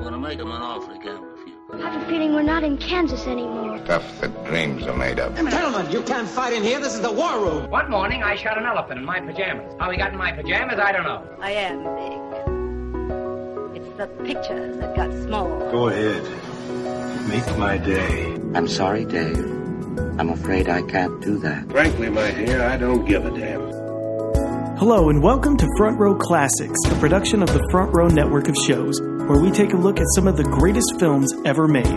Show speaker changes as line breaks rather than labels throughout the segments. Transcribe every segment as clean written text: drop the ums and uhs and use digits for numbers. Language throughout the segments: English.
gonna make him an offer again with you.
I have a feeling we're not in Kansas anymore.
Stuff that dreams are made of.
Gentlemen, you can't fight in here. This is the war room.
One morning, I shot an elephant in my pajamas. How he got in my pajamas, I don't know.
I am big. It's the pictures that got small.
Go ahead. Make my day.
I'm sorry, Dave. I'm afraid I can't do that.
Frankly, my dear, I don't give a damn.
Hello and welcome to Front Row Classics, a production of the Front Row network of shows, where we take a look at some of the greatest films ever made.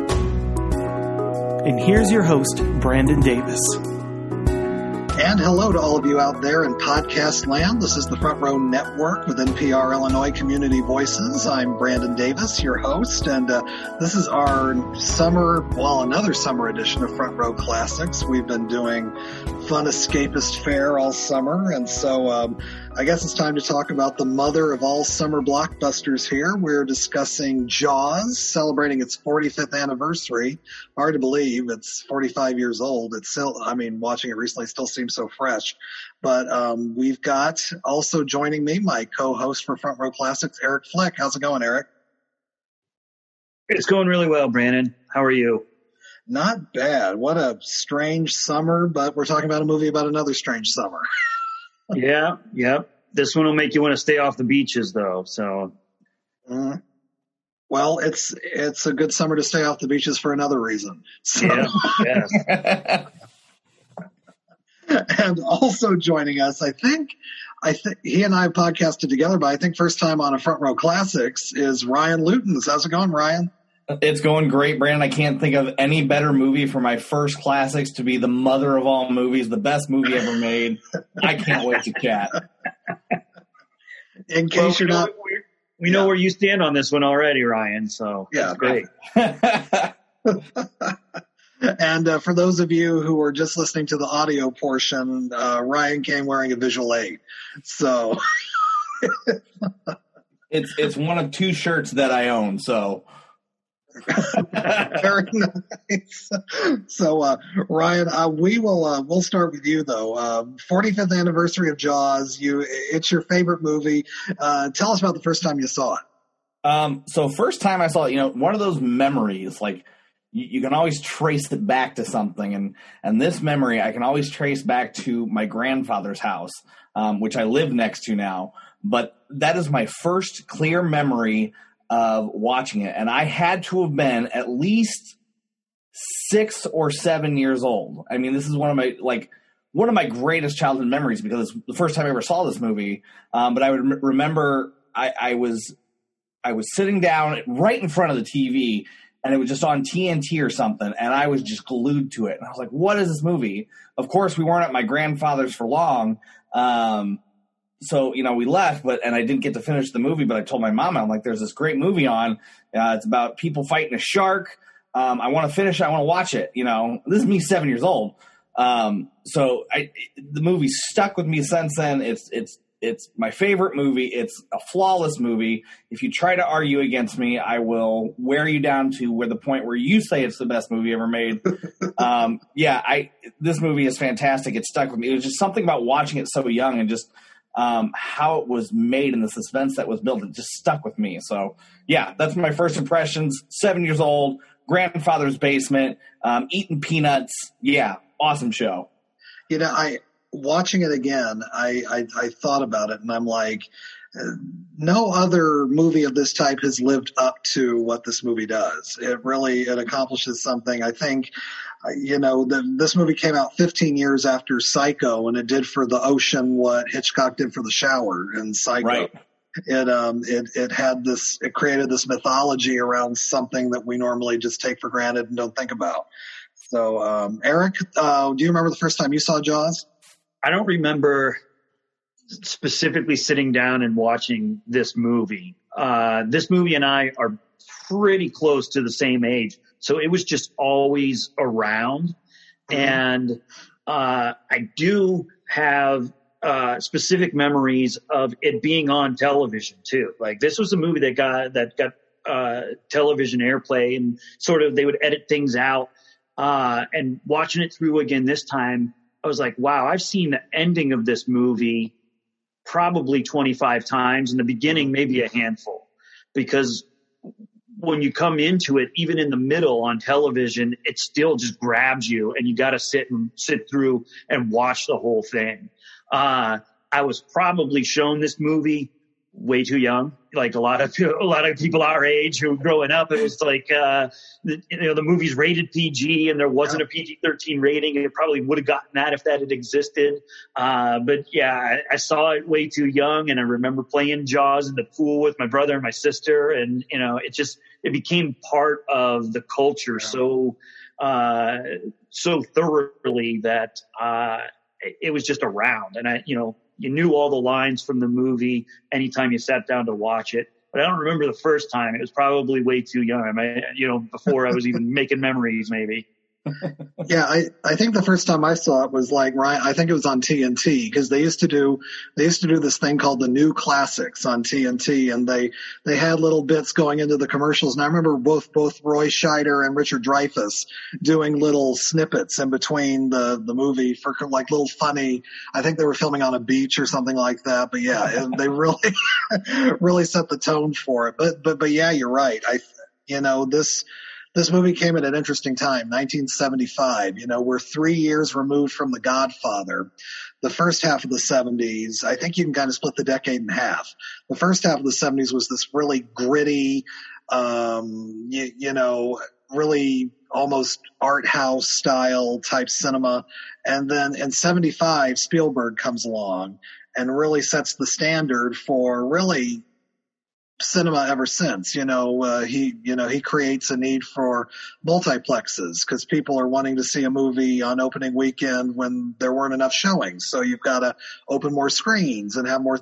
And here's your host, Brandon Davis.
And hello to all of you out there in podcast land. This is the Front Row Network with NPR Illinois Community Voices. I'm Brandon Davis, your host, and this is our another summer edition of Front Row Classics. We've been doing fun escapist fare all summer, and so I guess it's time to talk about the mother of all summer blockbusters here. We're discussing Jaws, celebrating its 45th anniversary. Hard to believe it's 45 years old. It's still, watching it recently still seems so fresh. But we've got also joining me, my co-host for Front Row Classics, Eric Fleck. How's it going, Eric?
It's going really well, Brandon. How are you?
Not bad. What a strange summer, but we're talking about a movie about another strange summer.
Yeah. This one will make you want to stay off the beaches, though. So,
well, it's a good summer to stay off the beaches for another reason. So.
Yeah.
And also joining us, I think he and I have podcasted together, but I think first time on a Front Row Classics is Ryan Lutens. How's it going, Ryan?
It's going great, Brandon. I can't think of any better movie for my first classics to be the mother of all movies, the best movie ever made. I can't wait to chat.
In case you're not...
We know where you stand on this one already, Ryan, so
yeah,
that's great.
And for those of you who are just listening to the audio portion, Ryan came wearing a visual aid. So...
It's one of two shirts that I own, so...
Very nice. So, Ryan, we'll start with you though. 45th anniversary of Jaws. It's your favorite movie. Tell us about the first time you saw it.
So first time I saw it, one of those memories, like you can always trace it back to something, and this memory I can always trace back to my grandfather's house, which I live next to now. But that is my first clear memory of watching it, and I had to have been at least 6 or 7 years old. I mean, this is one of my greatest childhood memories because it's the first time I ever saw this movie. But I would remember I was sitting down right in front of the TV, and it was just on TNT or something, and I was just glued to it. And I was like, "What is this movie?" Of course, we weren't at my grandfather's for long. So, we left, and I didn't get to finish the movie, but I told my mom, I'm like, there's this great movie on. It's about people fighting a shark. I want to finish it. I want to watch it. This is me 7 years old. So the movie stuck with me since then. It's my favorite movie. It's a flawless movie. If you try to argue against me, I will wear you down to the point where you say it's the best movie ever made. This movie is fantastic. It stuck with me. It was just something about watching it so young and just, how it was made and the suspense that was built, it just stuck with me. So, yeah, that's my first impressions. 7 years old, grandfather's basement, eating peanuts. Yeah, awesome show.
Watching it again, I thought about it, and I'm like, no other movie of this type has lived up to what this movie does. It accomplishes something. I think, this movie came out 15 years after Psycho, and it did for the ocean what Hitchcock did for the shower in Psycho. Right. It created this mythology around something that we normally just take for granted and don't think about. So, Eric, do you remember the first time you saw Jaws?
I don't remember specifically sitting down and watching this movie. This movie and I are pretty close to the same age, so it was just always around. And I do have specific memories of it being on television too. Like, this was a movie that got television airplay, and sort of they would edit things out. And watching it through again this time, I was like, wow, I've seen the ending of this movie probably 25 times, in the beginning maybe a handful, because when you come into it, even in the middle on television, it still just grabs you, and you got to sit through and watch the whole thing. I was probably shown this movie way too young, like a lot of people our age who growing up, it was like, the movie's rated PG and there wasn't a PG-13 rating. It probably would have gotten that if that had existed. But yeah, I saw it way too young, and I remember playing Jaws in the pool with my brother and my sister. And, it became part of the culture so thoroughly that, it was just around. And you knew all the lines from the movie anytime you sat down to watch it. But I don't remember the first time. It was probably way too young. Before I was even making memories, maybe.
Yeah, I think the first time I saw it was like, right, I think it was on TNT, because they used to do this thing called the New Classics on TNT, and they had little bits going into the commercials. And I remember both Roy Scheider and Richard Dreyfuss doing little snippets in between the movie for like little funny. I think they were filming on a beach or something like that. But yeah, they really really set the tone for it. But yeah, you're right. This movie came at an interesting time, 1975. We're 3 years removed from The Godfather. The first half of the 70s, I think you can kind of split the decade in half. The first half of the 70s was this really gritty, really almost art house style type cinema. And then in 75, Spielberg comes along and really sets the standard for really cinema ever since. He creates a need for multiplexes because people are wanting to see a movie on opening weekend when there weren't enough showings. So you've got to open more screens and have more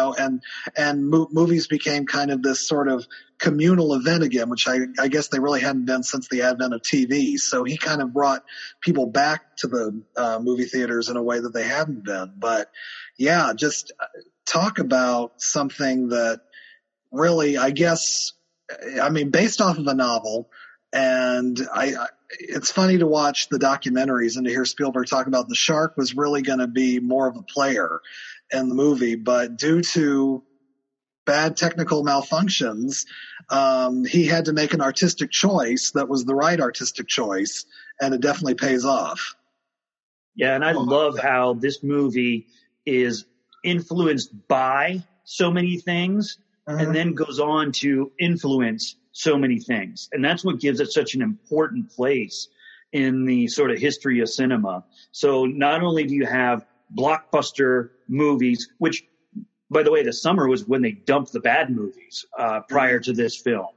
movies became kind of this sort of communal event again, which I guess they really hadn't been since the advent of TV. So he kind of brought people back to the movie theaters in a way that they hadn't been. But yeah, just talk about something that really, I guess, based off of a novel. And it's funny to watch the documentaries and to hear Spielberg talk about the shark was really going to be more of a player in the movie, but due to bad technical malfunctions, he had to make an artistic choice that was the right artistic choice, and it definitely pays off.
Yeah, and I love how this movie is influenced by so many things, and then goes on to influence so many things. And that's what gives it such an important place in the sort of history of cinema. So not only do you have blockbuster movies, which, by the way, the summer was when they dumped the bad movies prior to this film.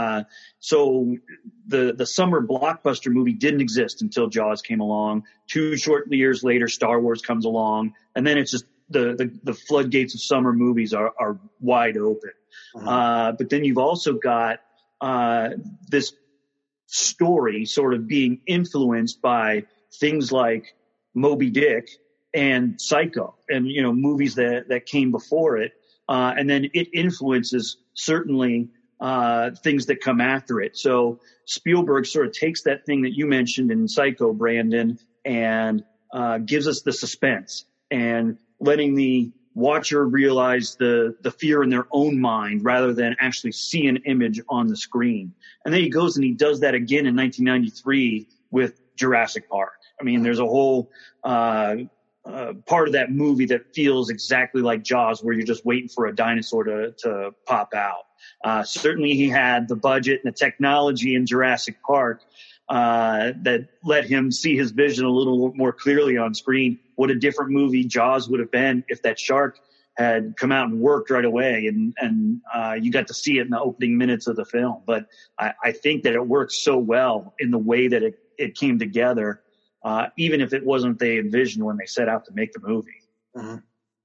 So the summer blockbuster movie didn't exist until Jaws came along. 2 short years later, Star Wars comes along. And then it's just the floodgates of summer movies are wide open. But then you've also got this story sort of being influenced by things like Moby Dick and Psycho and, movies that came before it. And then it influences certainly things that come after it. So Spielberg sort of takes that thing that you mentioned in Psycho, Brandon, and gives us the suspense and letting the watcher realize the fear in their own mind rather than actually see an image on the screen. And then he goes and he does that again in 1993 with Jurassic Park. There's a whole part of that movie that feels exactly like Jaws, where you're just waiting for a dinosaur to pop out. Certainly he had the budget and the technology in Jurassic Park that let him see his vision a little more clearly on screen. What a different movie Jaws would have been if that shark had come out and worked right away, and you got to see it in the opening minutes of the film. But I think that it works so well in the way that it came together, even if it wasn't they envisioned when they set out to make the movie.
Mm-hmm.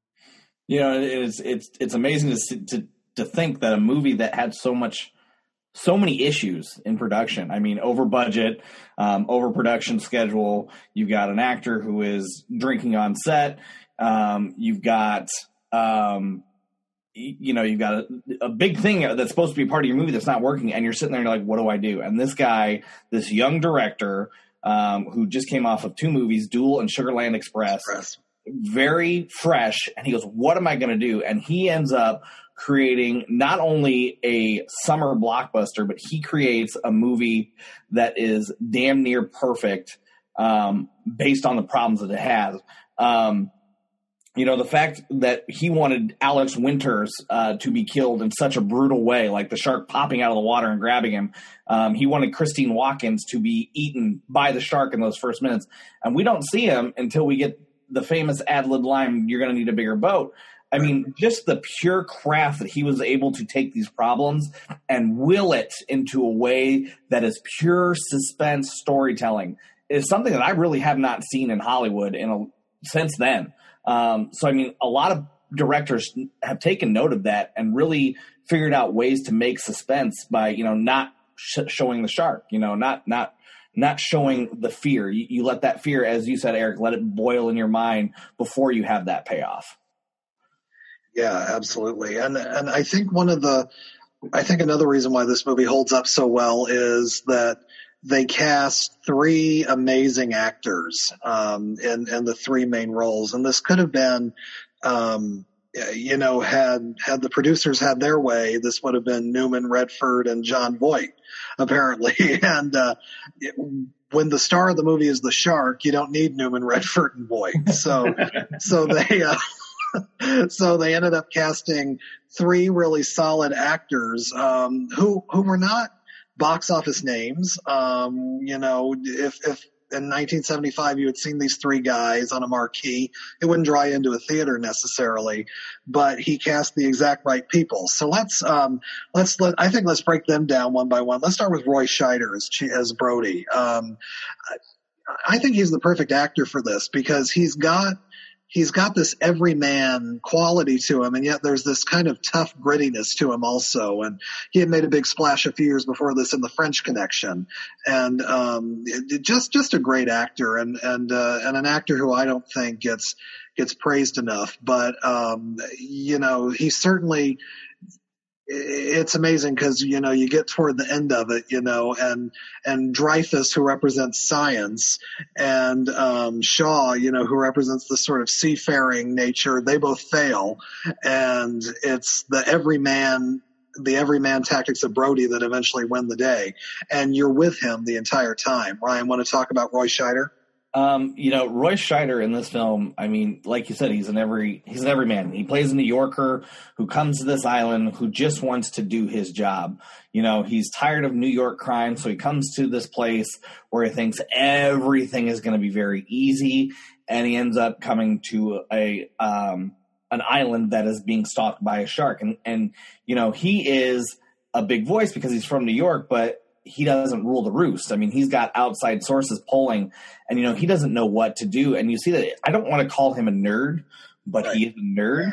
It's amazing to think that a movie that had so many issues in production. Over budget, over production schedule. You've got an actor who is drinking on set. You've got, you've got a big thing that's supposed to be part of your movie that's not working, and you're sitting there and you're like, what do I do? And this guy, this young director, who just came off of 2 movies, Duel and Sugarland Express, very fresh, and he goes, what am I going to do? And he ends up creating not only a summer blockbuster, but he creates a movie that is damn near perfect based on the problems that it has. The fact that he wanted Alex Winters to be killed in such a brutal way, like the shark popping out of the water and grabbing him. He wanted Christine Watkins to be eaten by the shark in those first minutes. And we don't see him until we get the famous ad-lib line, "You're going to need a bigger boat." I mean, just the pure craft that he was able to take these problems and will it into a way that is pure suspense storytelling is something that I really have not seen in Hollywood since then. So, I mean, a lot of directors have taken note of that and really figured out ways to make suspense by, not showing the shark, not showing the fear. You let that fear, as you said, Eric, let it boil in your mind before you have that payoff.
Yeah, absolutely. And I think another reason why this movie holds up so well is that they cast three amazing actors in the three main roles. And this could have been, had the producers had their way, this would have been Newman, Redford, and Jon Voight, apparently. And when the star of the movie is the shark, you don't need Newman, Redford, and Voight. So they ended up casting three really solid actors who were not box office names. If in 1975 you had seen these three guys on a marquee, it wouldn't draw you into a theater necessarily, but he cast the exact right people. So let's break them down one by one. Let's start with Roy Scheider as Brody. I think he's the perfect actor for this because he's got this everyman quality to him, and yet there's this kind of tough grittiness to him also. And he had made a big splash a few years before this in The French Connection, and just a great actor, and an actor who I don't think gets praised enough. But he certainly. It's amazing because, you get toward the end of it, and Dreyfuss, who represents science, and Shaw, who represents the sort of seafaring nature, they both fail. And it's the everyman tactics of Brody that eventually win the day. And you're with him the entire time. Ryan, want to talk about Roy Scheider?
Roy Scheider in this film, I mean, like you said, he's an everyman. He plays a New Yorker who comes to this island who just wants to do his job. He's tired of New York crime, so he comes to this place where he thinks everything is going to be very easy, and he ends up coming to an island that is being stalked by a shark. And he is a big voice because he's from New York, but he doesn't rule the roost. I mean, he's got outside sources polling, and, he doesn't know what to do. And you see that, I don't want to call him a nerd, but right. He is a nerd.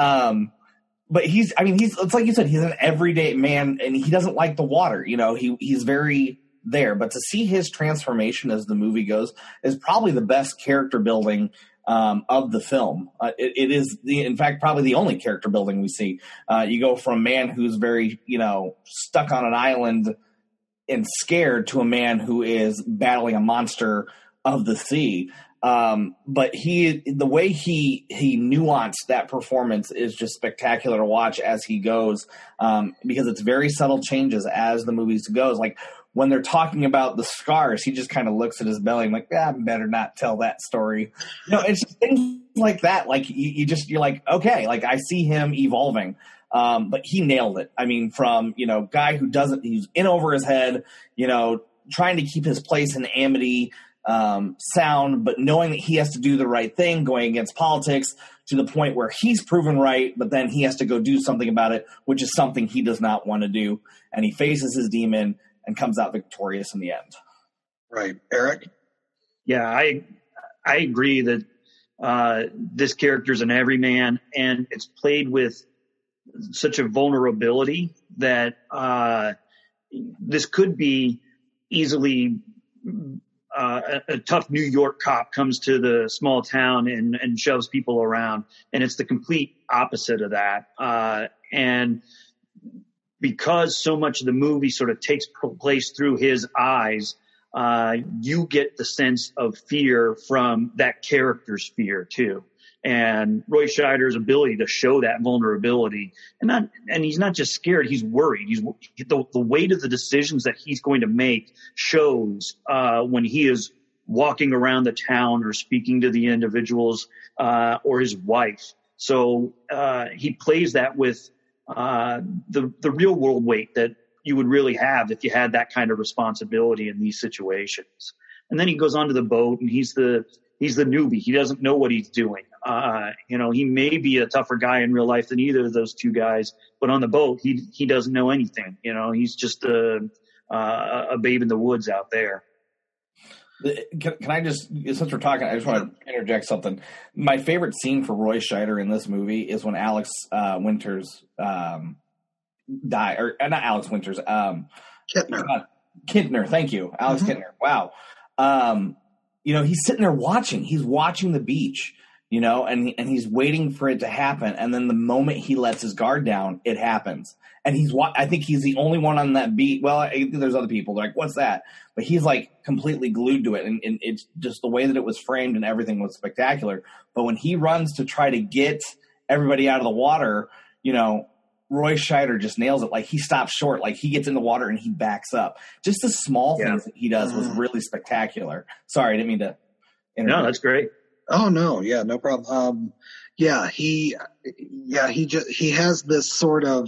But it's like you said, he's an everyday man, and he doesn't like the water. He's very there. But to see his transformation as the movie goes is probably the best character building of the film. It is, in fact, probably the only character building we see. You go from a man who's very, stuck on an island and scared to a man who is battling a monster of the sea. But the way he nuanced that performance is just spectacular to watch as he goes, because it's very subtle changes as the movie goes. Like when they're talking about the scars, he just kind of looks at his belly and like, I better not tell that story. It's just things like that. Like you're like, okay, like I see him evolving. But he nailed it. I mean, from, guy who he's in over his head, trying to keep his place in Amity, sound, but knowing that he has to do the right thing, going against politics to the point where he's proven right, but then he has to go do something about it, which is something he does not want to do. And he faces his demon and comes out victorious in the end.
Right. Eric?
Yeah, I agree that this character's an everyman, and it's played with such a vulnerability that this could be easily a tough New York cop comes to the small town and shoves people around, and it's the complete opposite of that. And because so much of the movie sort of takes place through his eyes, you get the sense of fear from that character's fear too. And Roy Scheider's ability to show that vulnerability, and he's not just scared, he's worried. The weight of the decisions that he's going to make shows when he is walking around the town or speaking to the individuals or his wife. So he plays that with the real world weight that you would really have if you had that kind of responsibility in these situations. And then he goes onto the boat, and he's the newbie. He doesn't know what he's doing. He may be a tougher guy in real life than either of those two guys, but on the boat, he doesn't know anything. He's just a babe in the woods out there.
Can I just, since we're talking, I just want to interject something. My favorite scene for Roy Scheider in this movie is when Alex Winters not Alex Winters, Kintner. Thank you, Alex Kintner. Wow. He's sitting there watching. He's watching the beach, and he's waiting for it to happen. And then the moment he lets his guard down, it happens. And I think he's the only one on that beat. Well, there's other people. They're like, what's that? But he's like completely glued to it. And it's just the way that it was framed and everything was spectacular. But when he runs to try to get everybody out of the water, Roy Scheider just nails it. Like, he stops short. Like, he gets in the water and he backs up. Just the small things that he does was really spectacular. Sorry, I didn't mean to interrupt.
No, that's great.
Oh, no. Yeah, no problem. He has this sort of,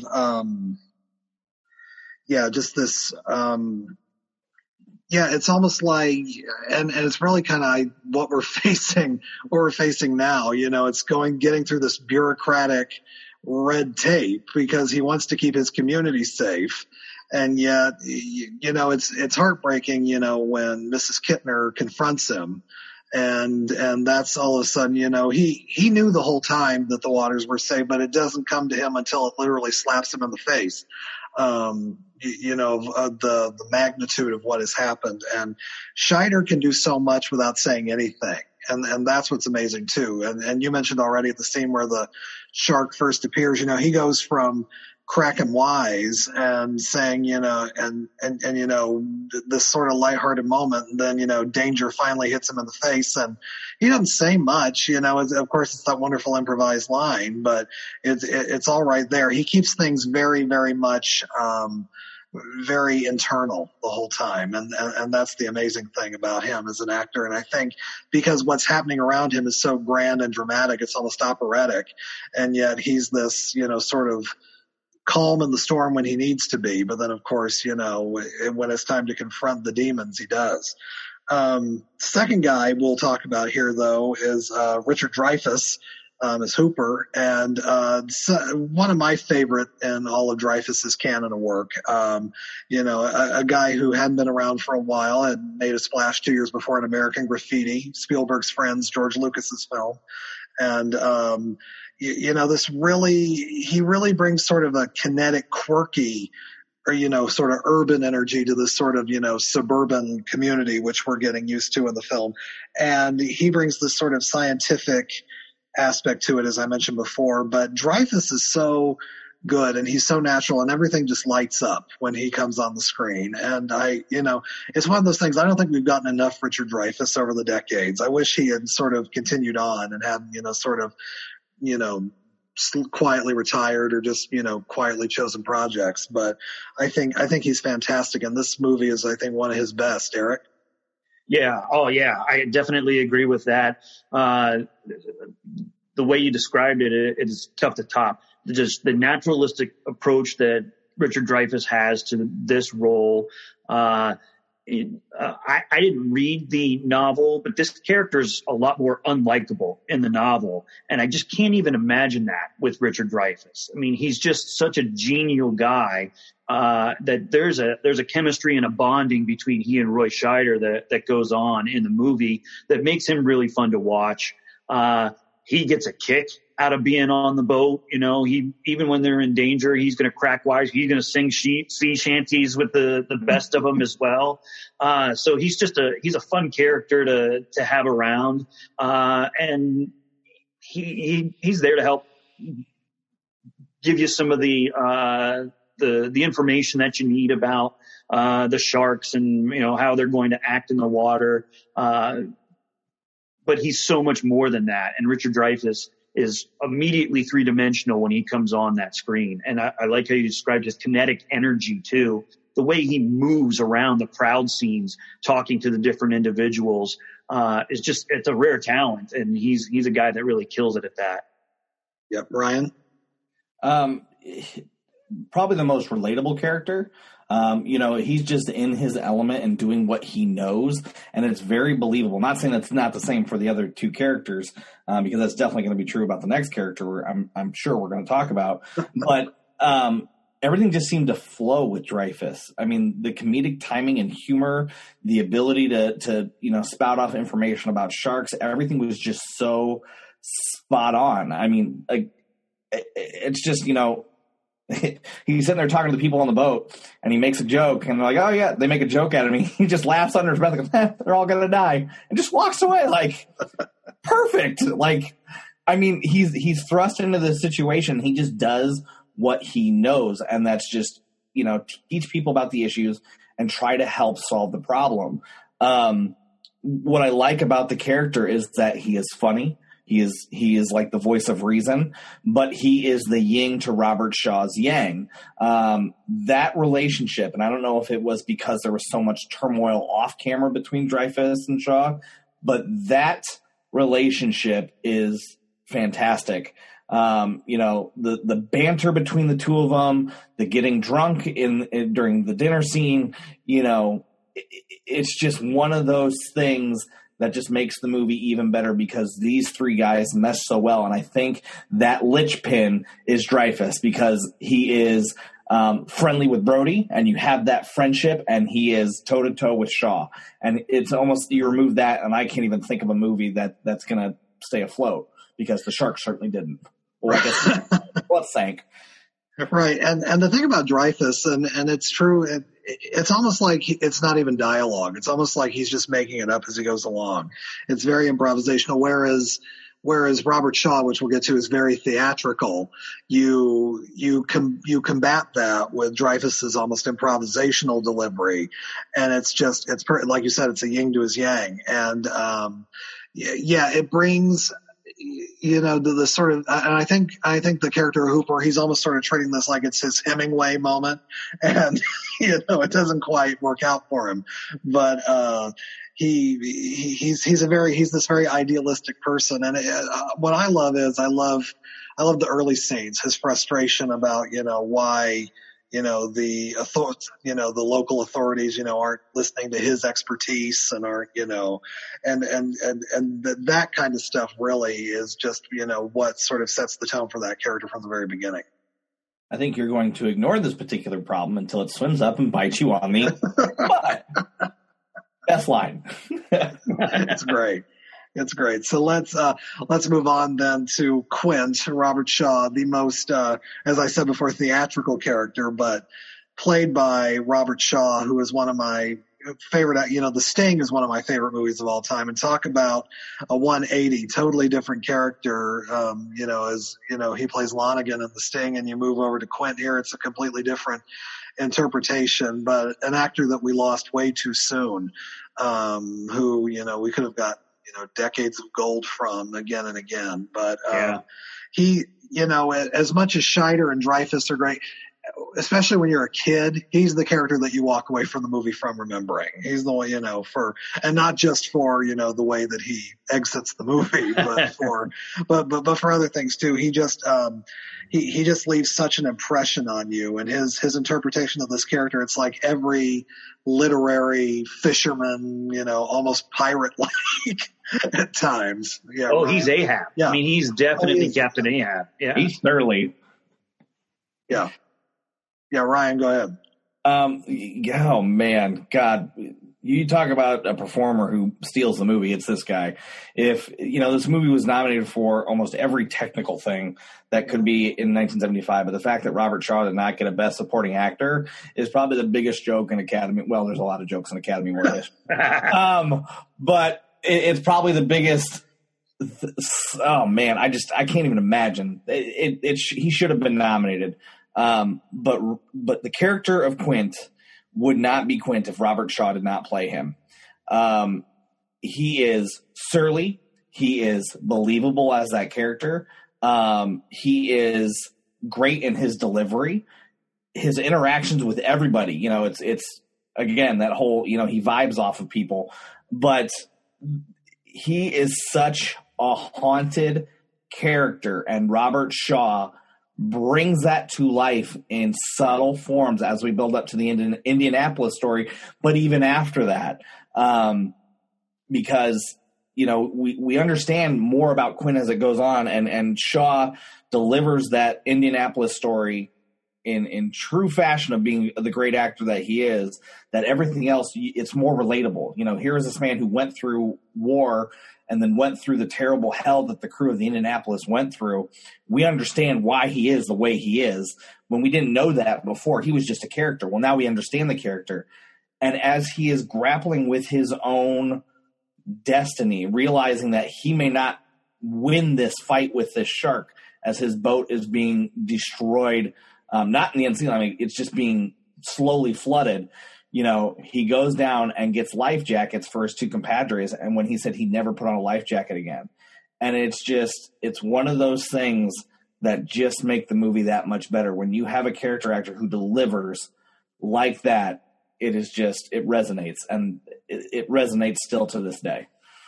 it's almost like, and it's really kind of what we're facing now. It's getting through this bureaucratic red tape because he wants to keep his community safe. And yet, it's heartbreaking, when Mrs. Kintner confronts him. And that's all of a sudden, he knew the whole time that the waters were safe, but it doesn't come to him until it literally slaps him in the face. The magnitude of what has happened. And Scheider can do so much without saying anything. And that's what's amazing too. And you mentioned already at the scene where the shark first appears, he goes from cracking wise and saying, this sort of lighthearted moment, and then, danger finally hits him in the face, and he doesn't say much, of course it's that wonderful improvised line, but it's all right there. He keeps things very, very much, very internal the whole time. And that's the amazing thing about him as an actor. And I think because what's happening around him is so grand and dramatic, it's almost operatic. And yet he's this, sort of calm in the storm when he needs to be. But then of course, when it's time to confront the demons, he does. Second guy we'll talk about here though is, Richard Dreyfuss, as Hooper, and one of my favorite in all of Dreyfuss's canon of work. A guy who hadn't been around for a while, had made a splash 2 years before in American Graffiti, Spielberg's Friends, George Lucas's film, and he really brings sort of a kinetic, quirky, or sort of urban energy to this sort of suburban community, which we're getting used to in the film, and he brings this sort of scientific aspect to it, as I mentioned before. But Dreyfuss is so good and he's so natural, and everything just lights up when he comes on the screen. And it's one of those things. I don't think we've gotten enough Richard Dreyfuss over the decades. I wish he had sort of continued on and had, quietly retired or just, quietly chosen projects. But I think he's fantastic. And this movie is, I think, one of his best. Eric?
Yeah. Oh, yeah. I definitely agree with that. The way you described it, it is tough to top. Just the naturalistic approach that Richard Dreyfuss has to this role. I didn't read the novel, but this character is a lot more unlikable in the novel. And I just can't even imagine that with Richard Dreyfuss. I mean, he's just such a genial guy. That there's a chemistry and a bonding between he and Roy Scheider that goes on in the movie that makes him really fun to watch. He gets a kick out of being on the boat. Even when they're in danger, he's going to crack wise. He's going to sing sea shanties with the best of them as well. So he's a fun character to have around. And he's there to help give you some of the information that you need about the sharks and how they're going to act in the water. but he's so much more than that. And Richard Dreyfuss is immediately three-dimensional when he comes on that screen. And I like how you described his kinetic energy too. The way he moves around the crowd scenes, talking to the different individuals, it's a rare talent. And he's a guy that really kills it at that.
Yep. Ryan?
Probably the most relatable character. He's just in his element and doing what he knows, and it's very believable. Not saying that's not the same for the other two characters, because that's definitely going to be true about the next character I'm sure we're going to talk about. But everything just seemed to flow with Dreyfuss. I mean, the comedic timing and humor, the ability to spout off information about sharks, everything was just so spot on. I mean, it's just, he's sitting there talking to the people on the boat, and he makes a joke, and they're like, oh yeah, they make a joke out of me. He just laughs under his breath, and goes, they're all going to die, and just walks away like perfect. Like, I mean, he's thrust into this situation. He just does what he knows. And that's just, teach people about the issues and try to help solve the problem. What I like about the character is that he is funny. He is like the voice of reason, but he is the yin to Robert Shaw's yang. That relationship, and I don't know if it was because there was so much turmoil off camera between Dreyfuss and Shaw, but that relationship is fantastic. The banter between the two of them, the getting drunk during the dinner scene, it's just one of those things that just makes the movie even better because these three guys mesh so well. And I think that linchpin is Dreyfuss because he is friendly with Brody, and you have that friendship, and he is toe to toe with Shaw. And it's almost, you remove that, and I can't even think of a movie that's going to stay afloat because the Sharks certainly didn't. Well, I guess it sank.
Right. And the thing about Dreyfuss, and it's true, it's almost like it's not even dialogue. It's almost like he's just making it up as he goes along. It's very improvisational, whereas Robert Shaw, which we'll get to, is very theatrical. You combat that with Dreyfuss's almost improvisational delivery. And it's like you said, it's a yin to his yang. And, it brings, the sort of, and I think the character of Hooper, he's almost sort of treating this like it's his Hemingway moment, and it doesn't quite work out for him. But he's this very idealistic person, and what I love is I love the early scenes, his frustration about why the local authorities, aren't listening to his expertise and aren't, and that kind of stuff really is just, what sort of sets the tone for that character from the very beginning.
I think you're going to ignore this particular problem until it swims up and bites you on the butt. Best line.
It's great. It's great. So let's move on then to Quint, Robert Shaw, the most, as I said before, theatrical character, but played by Robert Shaw, who is one of my favorite, The Sting is one of my favorite movies of all time. And talk about a 180, totally different character, as, he plays Lonigan in The Sting, and you move over to Quint here, it's a completely different interpretation, but an actor that we lost way too soon, who, we could have got, decades of gold from again and again. But he, as much as Scheider and Dreyfuss are great, especially when you're a kid, he's the character that you walk away from the movie from remembering. He's the one, and not just for, the way that he exits the movie, but for other things too. He just, he just leaves such an impression on you, and his interpretation of this character, it's like every literary fisherman, almost pirate-like at times. Yeah.
Oh, right. He's Ahab. Yeah. I mean, he's definitely Captain Ahab. Yeah.
He's thoroughly.
Yeah. Yeah. Ryan, go ahead.
Oh man, God, you talk about a performer who steals the movie. It's this guy. If, this movie was nominated for almost every technical thing that could be in 1975, but the fact that Robert Shaw did not get a Best Supporting Actor is probably the biggest joke in Academy. Well, there's a lot of jokes in Academy Award. But it's probably the biggest. Oh man, I can't even imagine. He should have been nominated. But the character of Quint would not be Quint if Robert Shaw did not play him. He is surly. He is believable as that character. He is great in his delivery, his interactions with everybody. You know, it's again, that whole, you know, he vibes off of people, but he is such a haunted character, and Robert Shaw brings that to life in subtle forms as we build up to the Indianapolis story, but even after that, because, you know, we understand more about Quint as it goes on, and Shaw delivers that Indianapolis story in true fashion of being the great actor that he is, that everything else, it's more relatable. You know, here is this man who went through war and then went through the terrible hell that the crew of the Indianapolis went through. We understand why he is the way he is. When we didn't know that before, he was just a character. Well, now we understand the character. And as he is grappling with his own destiny, realizing that he may not win this fight with this shark as his boat is being destroyed, not in the unseen, I mean, it's just being slowly flooded. You know, he goes down and gets life jackets for his two compadres. And when he said he'd never put on a life jacket again. And it's one of those things that just make the movie that much better. When you have a character actor who delivers like that, it resonates, and it resonates still to this day.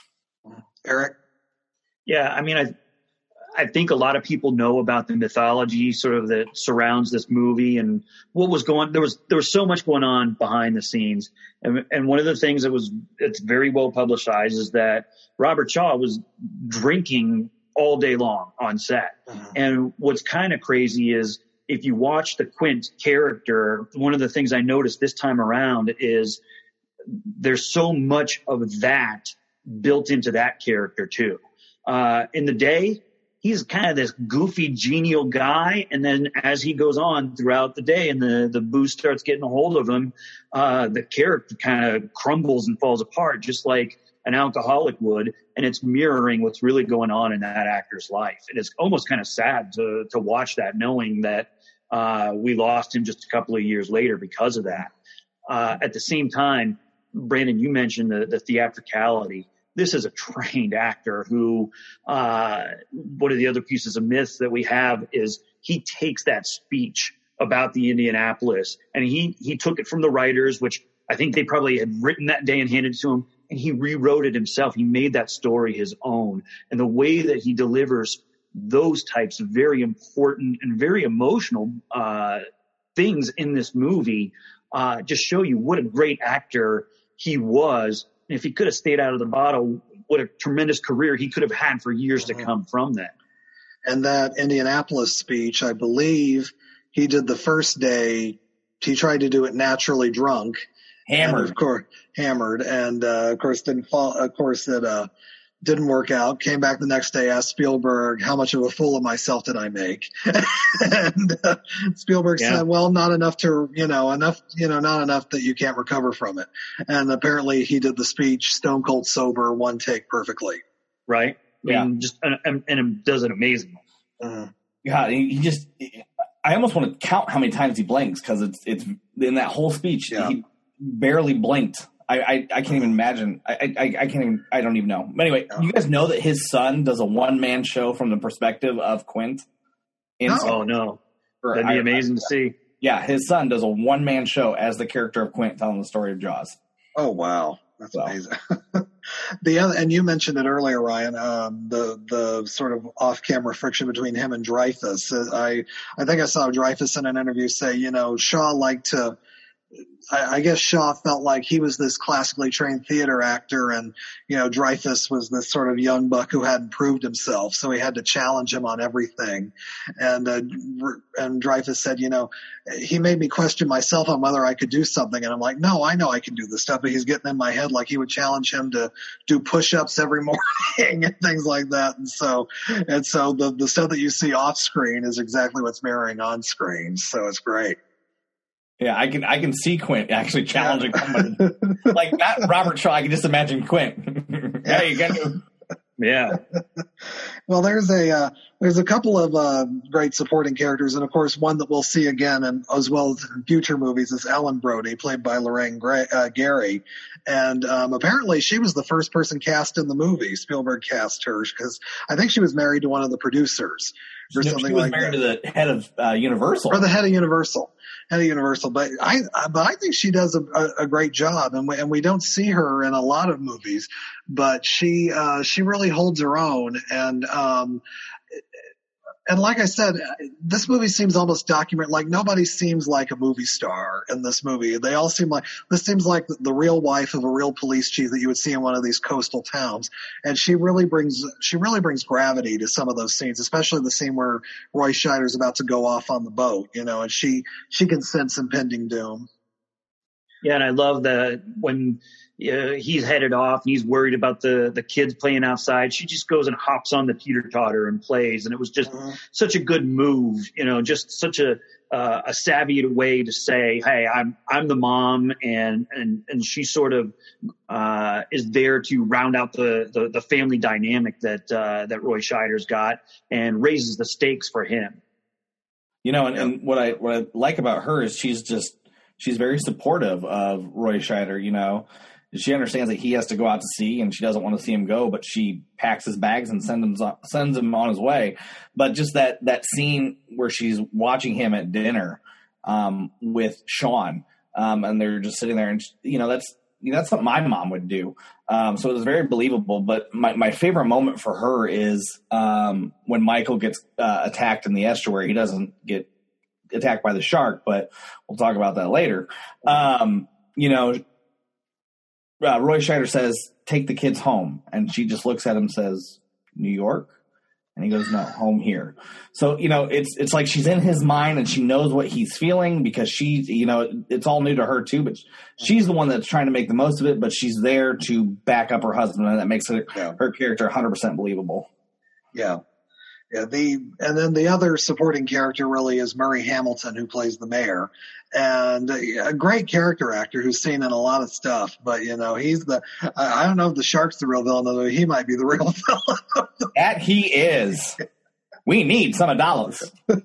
Eric?
Yeah, I mean, I think a lot of people know about the mythology sort of that surrounds this movie and what was there was so much going on behind the scenes. And one of the things it's very well publicized is that Robert Shaw was drinking all day long on set. Uh-huh. And what's kind of crazy is if you watch the Quint character, one of the things I noticed this time around is there's so much of that built into that character too. In the day, he's kind of this goofy, genial guy. And then as he goes on throughout the day and the booze starts getting a hold of him, the character kind of crumbles and falls apart, just like an alcoholic would. And it's mirroring what's really going on in that actor's life. And it's almost kind of sad to watch that, knowing that we lost him just a couple of years later because of that. At the same time, Brandon, you mentioned the theatricality. This is a trained actor who, one of the other pieces of myth that we have is he takes that speech about the Indianapolis and he took it from the writers, which I think they probably had written that day and handed it to him, and he rewrote it himself. He made that story his own. And the way that he delivers those types of very important and very emotional things in this movie just show you what a great actor he was. If he could have stayed out of the bottle, what a tremendous career he could have had for years to come from that.
And that Indianapolis speech, I believe he did the first day. He tried to do it naturally drunk.
Hammered.
Of course, hammered. And, of course, didn't fall. Of course, it didn't work out. Came back the next day, asked Spielberg, how much of a fool of myself did I make? And Spielberg said, well, not enough not enough that you can't recover from it. And apparently he did the speech stone cold sober, one take perfectly.
Right.
Yeah.
And and does it amazingly.
Yeah. I almost want to count how many times he blinks, because it's in that whole speech. Yeah. He barely blinked. I can't even imagine. I don't even know. But anyway, you guys know that his son does a one-man show from the perspective of Quint?
No. That'd be amazing to see.
Yeah, his son does a one-man show as the character of Quint telling the story of Jaws.
Oh, wow. That's amazing. And you mentioned it earlier, Ryan, the sort of off-camera friction between him and Dreyfuss. I think I saw Dreyfuss in an interview say, Shaw liked to – I guess Shaw felt like he was this classically trained theater actor, and, Dreyfuss was this sort of young buck who hadn't proved himself. So he had to challenge him on everything. And Dreyfuss said, he made me question myself on whether I could do something. And I'm like, no, I know I can do this stuff, but he's getting in my head. Like he would challenge him to do push-ups every morning and things like that. And so the stuff that you see off screen is exactly what's mirroring on screen. So it's great.
Yeah, I can see Quint actually challenging somebody. Like, not Robert Shaw, I can just imagine Quint. Yeah, you got to.
Yeah.
Well, there's a couple of great supporting characters, and of course, one that we'll see again, and as well as in future movies, is Ellen Brody, played by Lorraine Gary, and apparently she was the first person cast in the movie. Spielberg cast her because I think she was married to one of the producers or something like that.
She was married to the head of Universal,
or the head of Universal. But I think she does a great job, and we don't see her in a lot of movies, but she really holds her own, and like I said, this movie seems almost documented. Like nobody seems like a movie star in this movie. They all seem like this seems like the real wife of a real police chief that you would see in one of these coastal towns. And she really brings gravity to some of those scenes, especially the scene where Roy Scheider's about to go off on the boat, and she can sense impending doom.
Yeah, and I love that when he's headed off and he's worried about the kids playing outside, she just goes and hops on the teeter-totter and plays. And it was just such a good move, just such a savvy way to say, hey, I'm the mom, and she sort of is there to round out the family dynamic that Roy Scheider's got and raises the stakes for him.
And what I like about her is she's very supportive of Roy Scheider. She understands that he has to go out to sea and she doesn't want to see him go, but she packs his bags and sends him on his way. But just that scene where she's watching him at dinner with Sean, and they're just sitting there, and that's what my mom would do. So it was very believable. But my favorite moment for her is when Michael gets attacked in the estuary. He doesn't get attacked by the shark, but we'll talk about that later. Roy Scheider says, take the kids home. And she just looks at him and says, New York? And he goes, no, home here. So, it's like she's in his mind and she knows what he's feeling because it's all new to her too, but she's the one that's trying to make the most of it, but she's there to back up her husband, and that makes her character 100% believable.
Yeah. Yeah, and then the other supporting character really is Murray Hamilton, who plays the mayor, and a great character actor who's seen in a lot of stuff. But he's I don't know if the shark's the real villain, though he might be the real villain.
That he is. We need some dollars.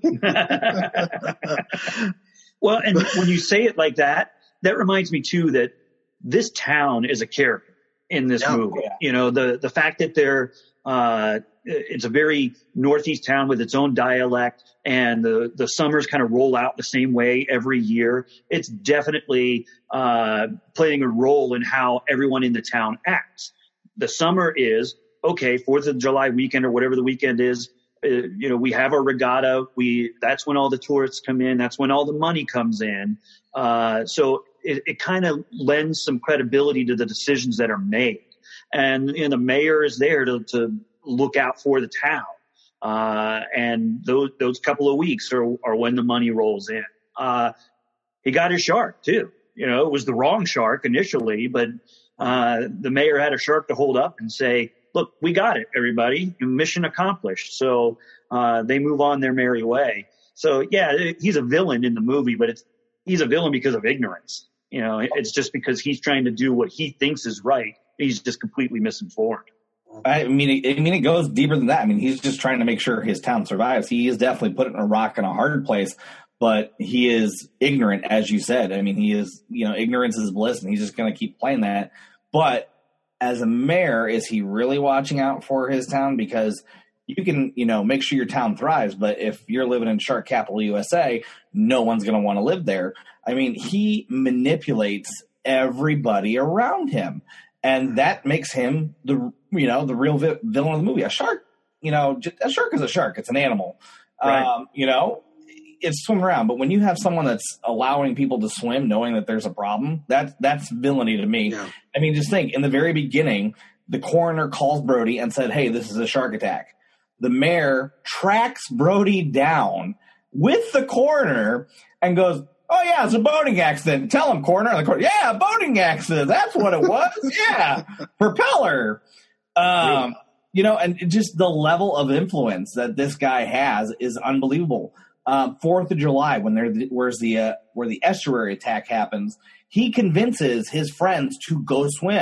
Well, and when you say it like that reminds me too that this town is a character in this movie. Yeah. The fact that they're it's a very northeast town with its own dialect, and the summers kind of roll out the same way every year. It's definitely playing a role in how everyone in the town acts. The summer is, okay, 4th of July weekend or whatever the weekend is, we have our regatta. That's when all the tourists come in. That's when all the money comes in. So it kind of lends some credibility to the decisions that are made. And the mayor is there to look out for the town. And those couple of weeks are when the money rolls in. He got his shark too. It was the wrong shark initially, but the mayor had a shark to hold up and say, look, we got it, everybody. Mission accomplished. So they move on their merry way. So yeah, he's a villain in the movie, but he's a villain because of ignorance. It's just because he's trying to do what he thinks is right. He's just completely misinformed.
I mean, it goes deeper than that. I mean, he's just trying to make sure his town survives. He is definitely putting a rock in a hard place, but he is ignorant, as you said. I mean, he is, ignorance is bliss, and he's just going to keep playing that. But as a mayor, is he really watching out for his town? Because you can, make sure your town thrives, but if you're living in Shark Capital USA, no one's going to want to live there. I mean, he manipulates everybody around him. And that makes him the real villain of the movie. A shark, a shark is a shark. It's an animal. Right. It's swimming around. But when you have someone that's allowing people to swim, knowing that there's a problem, that's villainy to me. Yeah. I mean, just think, in the very beginning, the coroner calls Brody and said, hey, this is a shark attack. The mayor tracks Brody down with the coroner and goes, oh, yeah, it's a boating accident. Tell him, coroner. Yeah, boating accident. That's what it was. Yeah, propeller. And just the level of influence that this guy has is unbelievable. 4th of July, where the estuary attack happens, he convinces his friends to go swim.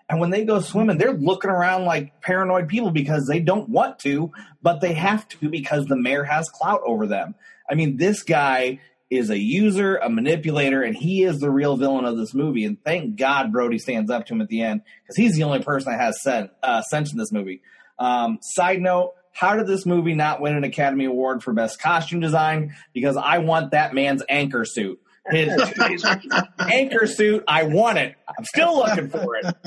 And when they go swimming, they're looking around like paranoid people because they don't want to, but they have to because the mayor has clout over them. I mean, this guy is a user, a manipulator, and he is the real villain of this movie. And thank God Brody stands up to him at the end because he's the only person that has sense in this movie. Side note, how did this movie not win an Academy Award for Best Costume Design? Because I want that man's anchor suit. His anchor suit, I want it. I'm still looking for it.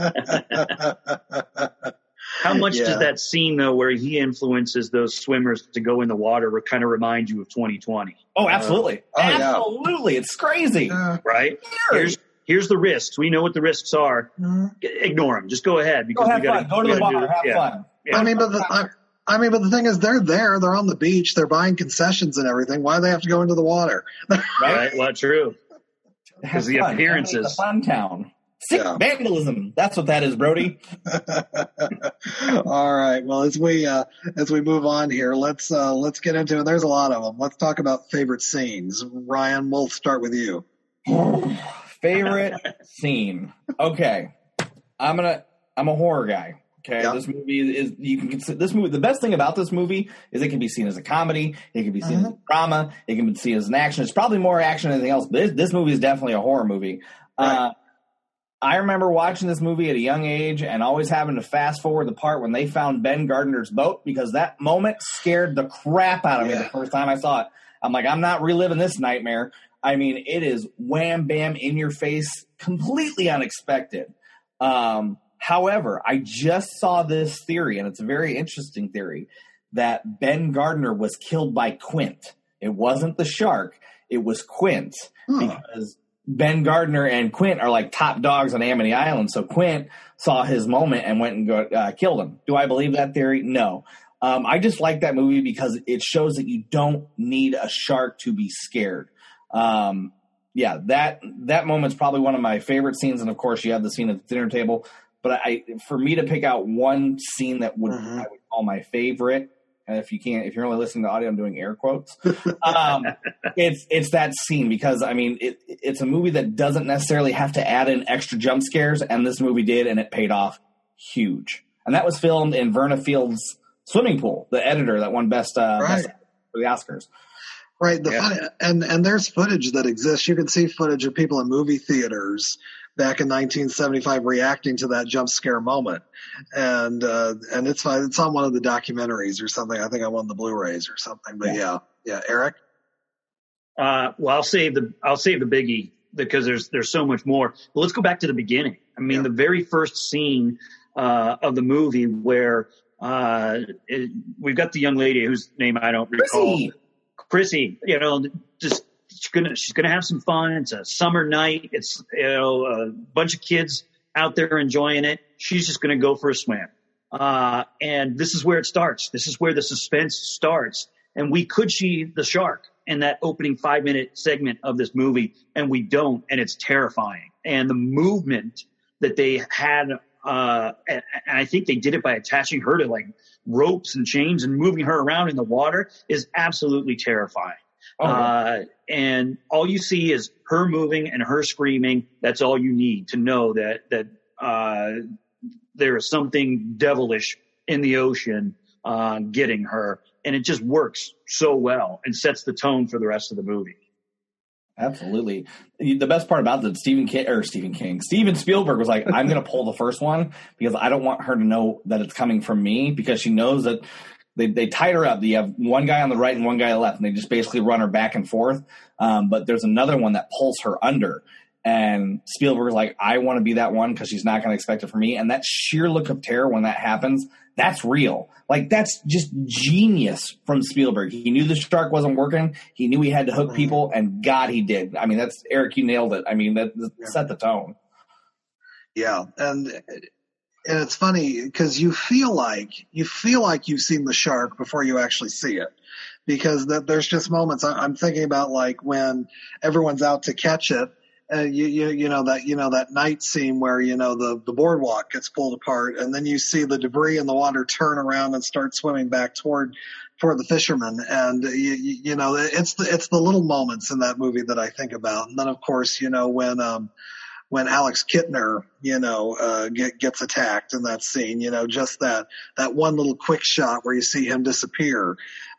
How much does that scene, though, where he influences those swimmers to go in the water kind of remind you of 2020?
Oh, absolutely. Absolutely. Yeah. It's crazy.
Right? Here's the risks. We know what the risks are. Ignore them. Just go ahead. Because
go to the bar. Have fun.
Yeah. I mean, but the thing is, they're there. They're on the beach. They're buying concessions and everything. Why do they have to go into the water?
Right? Well, true. Because the appearances.
It's a fun town. Sick vandalism. That's what that is, Brody.
All right. Well, as we move on here, let's get into it. There's a lot of them. Let's talk about favorite scenes. Ryan, we'll start with you.
Favorite scene. Okay. I'm a horror guy. Okay. Yep. This movie is, you can consider this movie. The best thing about this movie is it can be seen as a comedy. It can be seen as a drama. It can be seen as an action. It's probably more action than anything else, but this movie is definitely a horror movie. Right. I remember watching this movie at a young age and always having to fast forward the part when they found Ben Gardner's boat because that moment scared the crap out of me the first time I saw it. I'm like, I'm not reliving this nightmare. I mean, it is wham, bam, in your face, completely unexpected. However, I just saw this theory, and it's a very interesting theory, that Ben Gardner was killed by Quint. It wasn't the shark. It was Quint because Ben Gardner and Quint are like top dogs on Amity Island. So Quint saw his moment and went and killed him. Do I believe that theory? No. I just like that movie because it shows that you don't need a shark to be scared. That moment's probably one of my favorite scenes. And of course you have the scene at the dinner table, but for me to pick out one scene that I would call my favorite, and if you're only listening to audio, I'm doing air quotes. It's that scene because I mean, it's a movie that doesn't necessarily have to add in extra jump scares. And this movie did, and it paid off huge. And that was filmed in Verna Field's swimming pool, the editor that won best for the Oscars.
Right. And there's footage that exists. You can see footage of people in movie theaters back in 1975 reacting to that jump scare moment. And it's on one of the documentaries or something. I think I'm on the Blu-rays or something, but yeah. Eric.
Well, I'll save the biggie because there's so much more, but let's go back to the beginning. I mean, the very first scene, of the movie where, we've got the young lady whose name I don't recall. Chrissy, she's gonna have some fun. It's a summer night. It's a bunch of kids out there enjoying it. She's just gonna go for a swim. And this is where it starts. This is where the suspense starts. And we could see the shark in that opening 5-minute segment of this movie, and we don't, and it's terrifying. And the movement that they had, and I think they did it by attaching her to like ropes and chains and moving her around in the water, is absolutely terrifying. And all you see is her moving and her screaming. That's all you need to know that there is something devilish in the ocean getting her. And it just works so well and sets the tone for the rest of the movie.
Absolutely. The best part about that, Steven Spielberg was like, I'm going to pull the first one because I don't want her to know that it's coming from me, because she knows that they tied her up. You have one guy on the right and one guy on the left, and they just basically run her back and forth. But there's another one that pulls her under. And Spielberg's like, I want to be that one because she's not going to expect it from me. And that sheer look of terror when that happens, that's real. Like, that's just genius from Spielberg. He knew the shark wasn't working. He knew he had to hook people, and God, he did. I mean, that's Eric, you nailed it. I mean, that set the tone.
Yeah. And it's funny because you feel like you've seen the shark before you actually see it, because there's just moments I'm thinking about, like when everyone's out to catch it. That night scene where, the boardwalk gets pulled apart, and then you see the debris in the water turn around and start swimming back toward the fishermen. And, it's the little moments in that movie that I think about. And then, of course, when Alex Kittner gets attacked in that scene, just that one little quick shot where you see him disappear.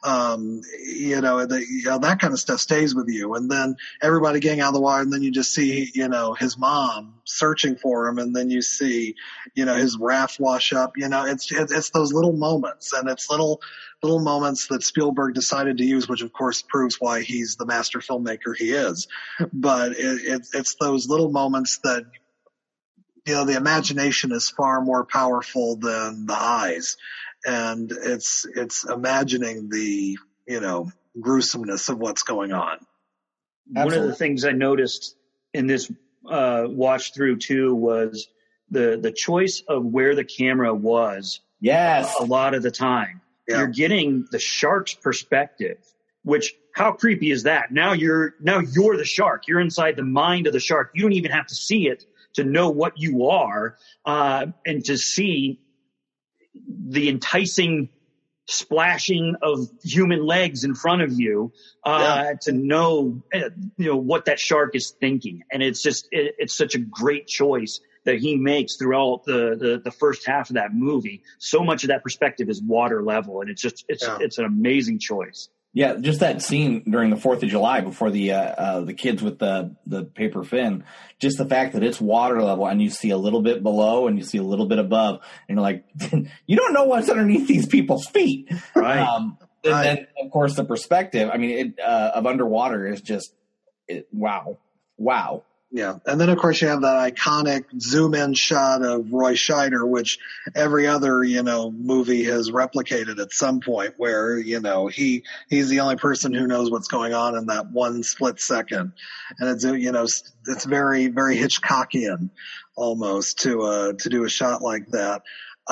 That kind of stuff stays with you. And then everybody getting out of the water, and then you just see, his mom searching for him, and then you see, his raft wash up. It's those little moments, and it's little moments that Spielberg decided to use, which of course proves why he's the master filmmaker he is. But it's those little moments that, the imagination is far more powerful than the eyes. And it's imagining the, gruesomeness of what's going on.
Absolutely. One of the things I noticed in this watch through too was the choice of where the camera was.
Yes.
A lot of the time. Yeah. You're getting the shark's perspective, which how creepy is that? Now you're the shark. You're inside the mind of the shark. You don't even have to see it to know what you are, and to see the enticing splashing of human legs in front of you, to know, what that shark is thinking. And it's just, it's such a great choice that he makes throughout the first half of that movie. So much of that perspective is water level, and it's an amazing choice.
Yeah, just that scene during the 4th of July before the kids with the paper fin, just the fact that it's water level and you see a little bit below and you see a little bit above, and you're like, you don't know what's underneath these people's feet.
Right.
And then, of course, the perspective, of underwater is just, wow.
Yeah. And then, of course, you have that iconic zoom-in shot of Roy Scheider, which every other, movie has replicated at some point, where, he's the only person who knows what's going on in that one split second. And it's, it's very, very Hitchcockian almost to do a shot like that.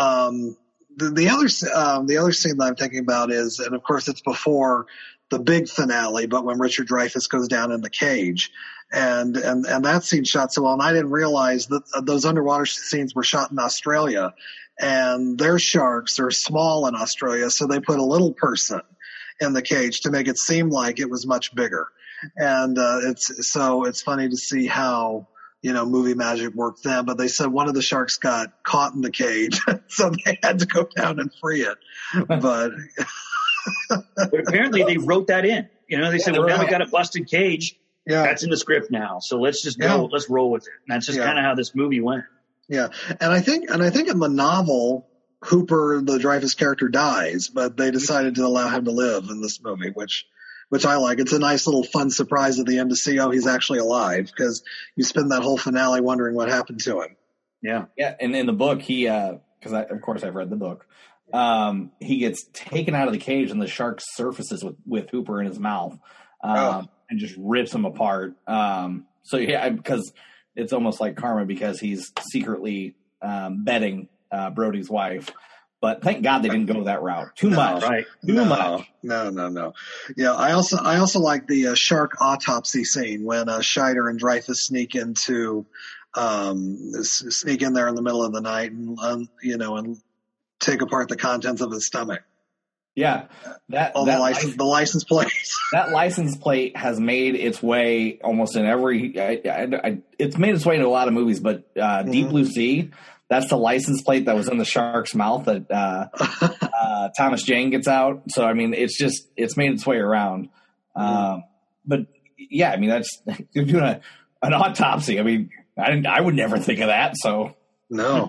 The other scene that I'm thinking about is, and of course it's before the big finale, but when Richard Dreyfuss goes down in the cage. And that scene shot so well. And I didn't realize that those underwater scenes were shot in Australia, and their sharks are small in Australia. So they put a little person in the cage to make it seem like it was much bigger. And, it's funny to see how, movie magic worked then, but they said one of the sharks got caught in the cage. So they had to go down and free it. But
apparently they wrote that in, they said, well, now we got a busted cage. Yeah. That's in the script now. So let's just go, let's roll with it. And that's just kind of how this movie went.
Yeah. And I think in the novel, Hooper, the Dreyfuss character, dies, but they decided to allow him to live in this movie, which I like. It's a nice little fun surprise at the end to see, he's actually alive, because you spend that whole finale wondering what happened to him.
Yeah. Yeah. And in the book, he, cause of course I've read the book. He gets taken out of the cage and the shark surfaces with Hooper in his mouth. And just rips him apart. Because it's almost like karma, because he's secretly betting Brody's wife. But thank God they didn't go that route. Too much.
Right.
Too much.
No. Yeah, I also like the shark autopsy scene when Scheider and Dreyfuss sneak in there in the middle of the night and take apart the contents of his stomach.
Yeah,
the license plate.
That license plate has made its way almost in every. It's made its way into a lot of movies, but Deep Blue Sea, that's the license plate that was in the shark's mouth that Thomas Jane gets out. So it's made its way around. But yeah, that's you're doing an autopsy. I would never think of that. So
no.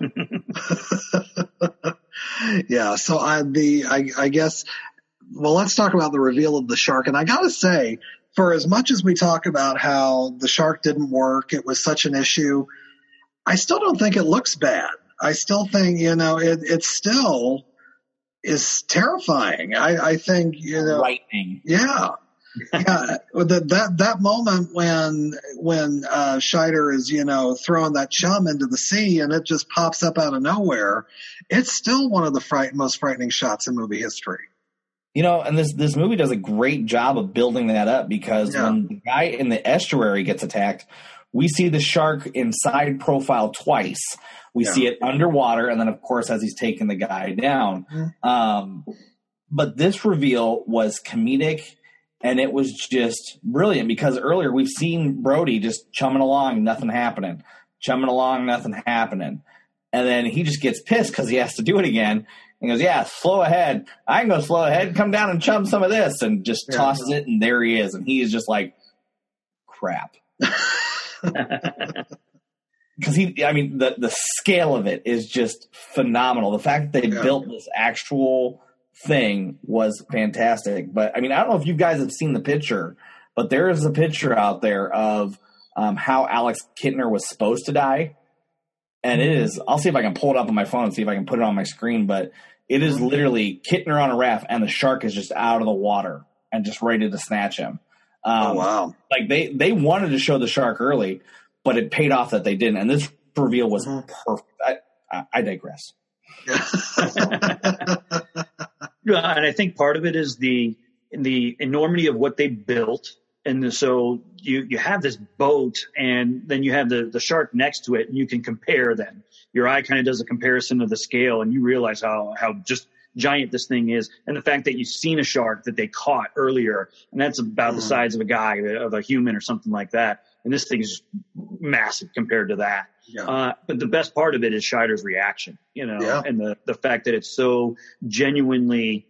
Yeah, so I guess, well, let's talk about the reveal of the shark. And I got to say, for as much as we talk about how the shark didn't work, it was such an issue, I still don't think it looks bad. I still think, it still is terrifying. I think,
frightening.
Yeah. Yeah, that moment when Scheider is throwing that chum into the sea and it just pops up out of nowhere, it's still one of the most frightening shots in movie history.
And this movie does a great job of building that up, because when the guy in the estuary gets attacked, we see the shark in side profile twice. We see it underwater, and then of course as he's taking the guy down. But this reveal was comedic. And it was just brilliant, because earlier we've seen Brody just chumming along, nothing happening. chumming along, nothing happening. And then he just gets pissed because he has to do it again. And goes, yeah, slow ahead. I can go slow ahead. Come down and chum some of this. And just tosses it, and there he is. And he is just like, crap. Because the scale of it is just phenomenal. The fact that they built this actual thing was fantastic. But, I don't know if you guys have seen the picture, but there is a picture out there of how Alex Kittner was supposed to die. And it is, I'll see if I can pull it up on my phone and see if I can put it on my screen, but it is literally Kittner on a raft and the shark is just out of the water and just ready to snatch him.
Oh, wow.
Like they wanted to show the shark early, but it paid off that they didn't. And this reveal was perfect. I digress.
Yeah, and I think part of it is the enormity of what they built. And so you have this boat, and then you have the shark next to it, and you can compare then. Your eye kind of does a comparison of the scale, and you realize how just giant this thing is. And the fact that you've seen a shark that they caught earlier, and that's about the size of a guy, of a human or something like that. And this thing is just massive compared to that. Yeah. But the best part of it is Scheider's reaction, and the fact that it's so genuinely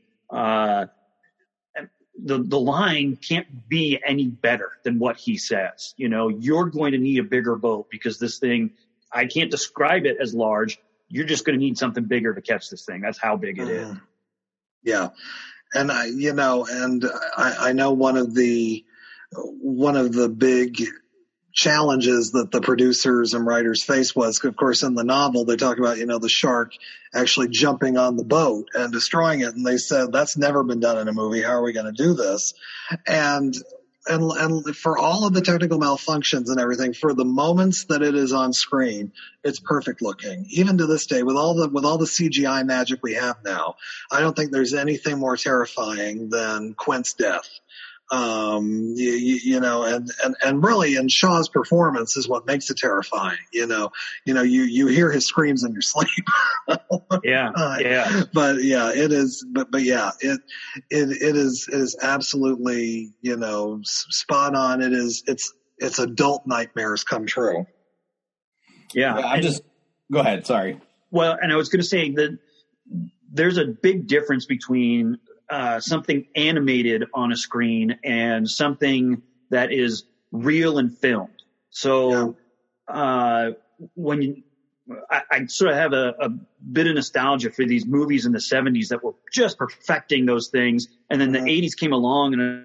the line can't be any better than what he says. You're going to need a bigger boat because this thing, I can't describe it as large. You're just going to need something bigger to catch this thing. That's how big it is.
Yeah. And I know one of the big challenges that the producers and writers faced was, of course, in the novel, they talk about, the shark actually jumping on the boat and destroying it. And they said, that's never been done in a movie. How are we going to do this? And for all of the technical malfunctions and everything, for the moments that it is on screen, it's perfect looking. Even to this day, with all the CGI magic we have now, I don't think there's anything more terrifying than Quint's death. And really, and Shaw's performance is what makes it terrifying. You hear his screams in your sleep.
Yeah.
But yeah, it is. But yeah, it is absolutely, spot on. It's adult nightmares come true.
Yeah.
Go ahead. Sorry.
Well, and I was going to say that there's a big difference between something animated on a screen and something that is real and filmed. So I sort of have a bit of nostalgia for these movies in the 70s that were just perfecting those things. And then the 80s came along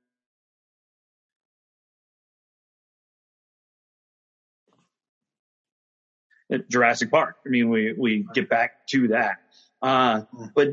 and Jurassic Park. I mean, we get back to that. But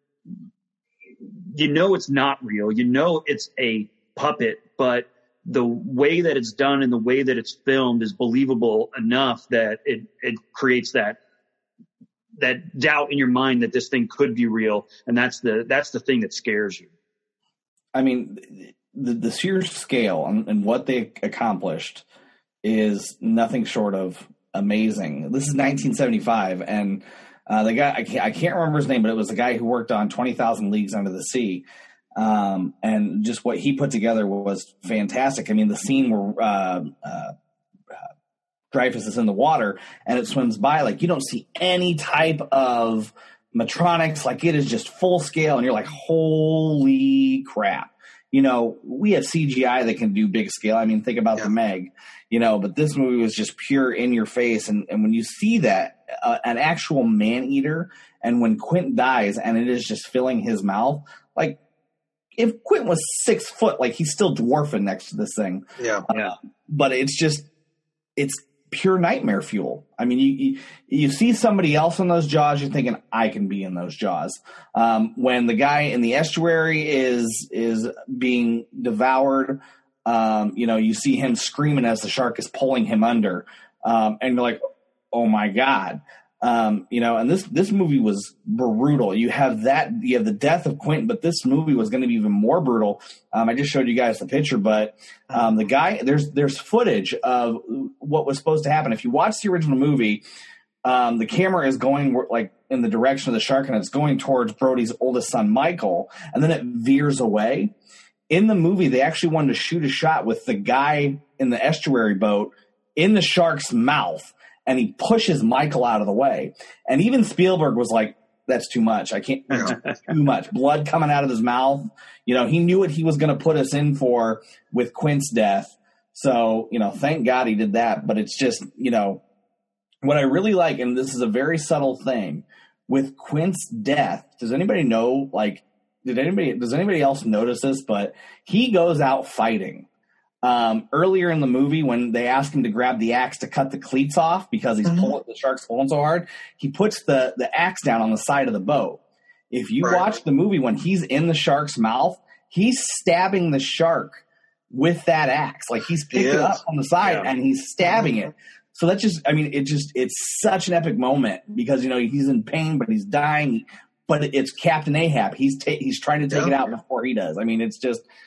it's not real. It's a puppet, but the way that it's done and the way that it's filmed is believable enough that it creates that doubt in your mind that this thing could be real. And that's the thing that scares you.
I mean, the sheer scale and what they accomplished is nothing short of amazing. This is 1975, and the guy, I can't remember his name, but it was the guy who worked on 20,000 Leagues Under the Sea. And just what he put together was fantastic. I mean, the scene where Dreyfus is in the water and it swims by, like, you don't see any type of Matronics. Like, it is just full scale, and you're like, holy crap. We have CGI that can do big scale. I mean, think about the Meg, but this movie was just pure in your face. And when you see that, an actual man-eater, and when Quint dies and it is just filling his mouth, like, if Quint was 6 foot, like, he's still dwarfing next to this thing.
Yeah.
But it's pure nightmare fuel. I mean, you see somebody else in those jaws, you're thinking, I can be in those jaws. When the guy in the estuary is being devoured, you see him screaming as the shark is pulling him under, and you're like, oh my God. And this movie was brutal. You have the death of Quentin, but this movie was going to be even more brutal. I just showed you guys the picture, but the guy, there's footage of what was supposed to happen. If you watch the original movie, the camera is going like in the direction of the shark, and it's going towards Brody's oldest son, Michael, and then it veers away. In the movie, they actually wanted to shoot a shot with the guy in the estuary boat in the shark's mouth. and he pushes Michael out of the way. And even Spielberg was like, that's too much. I can't, too much. Blood coming out of his mouth. You know, he knew what he was going to put us in for with Quint's death. So, you know, thank God he did that. But it's just, you know, what I really like, and this is a very subtle thing, with Quint's death, does anybody know, like, does anybody else notice this? But he goes out fighting. Earlier in the movie, when they ask him to grab the axe to cut the cleats off because he's pulling, the shark's pulling so hard, he puts the axe down on the side of the boat. If you watch the movie, when he's in the shark's mouth, he's stabbing the shark with that axe. Like, he's picked it up on the side and he's stabbing it. So that's just, I mean, it's such an epic moment because, you know, he's in pain, but he's dying. But it's Captain Ahab. He's trying to take it out before he does. I mean, it's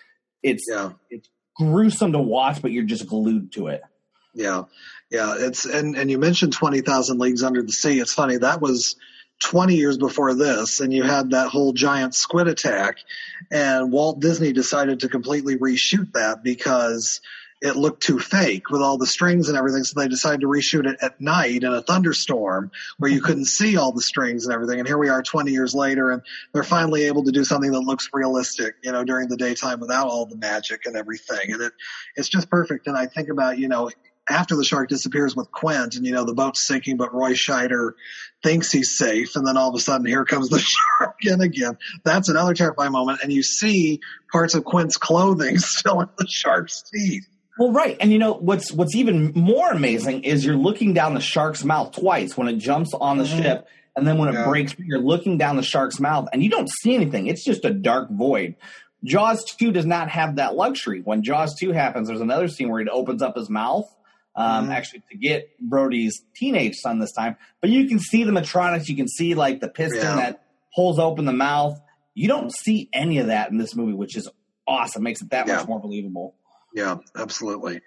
gruesome to watch, but you're just glued to it.
Yeah. It's and you mentioned 20,000 Leagues Under the Sea. It's funny, that was 20 years before this, and you had that whole giant squid attack, and Walt Disney decided to completely reshoot that because it looked too fake with all the strings and everything. So they decided to reshoot it at night in a thunderstorm where you couldn't see all the strings and everything. And here we are 20 years later, and they're finally able to do something that looks realistic, you know, during the daytime without all the magic and everything. And it's just perfect. And I think about, you know, after the shark disappears with Quint and, you know, the boat's sinking, but Roy Scheider thinks he's safe. And then all of a sudden here comes the shark in again. That's another terrifying moment. And you see parts of Quint's clothing still in the shark's teeth.
Well, right. And you know, what's even more amazing is you're looking down the shark's mouth twice when it jumps on the ship. And then when it breaks, you're looking down the shark's mouth and you don't see anything. It's just a dark void. Jaws 2 does not have that luxury. When Jaws 2 happens, there's another scene where it opens up his mouth, actually to get Brody's teenage son this time. But you can see the Matronics. You can see like the piston that pulls open the mouth. You don't see any of that in this movie, which is awesome. Makes it that much more believable.
Yeah, absolutely.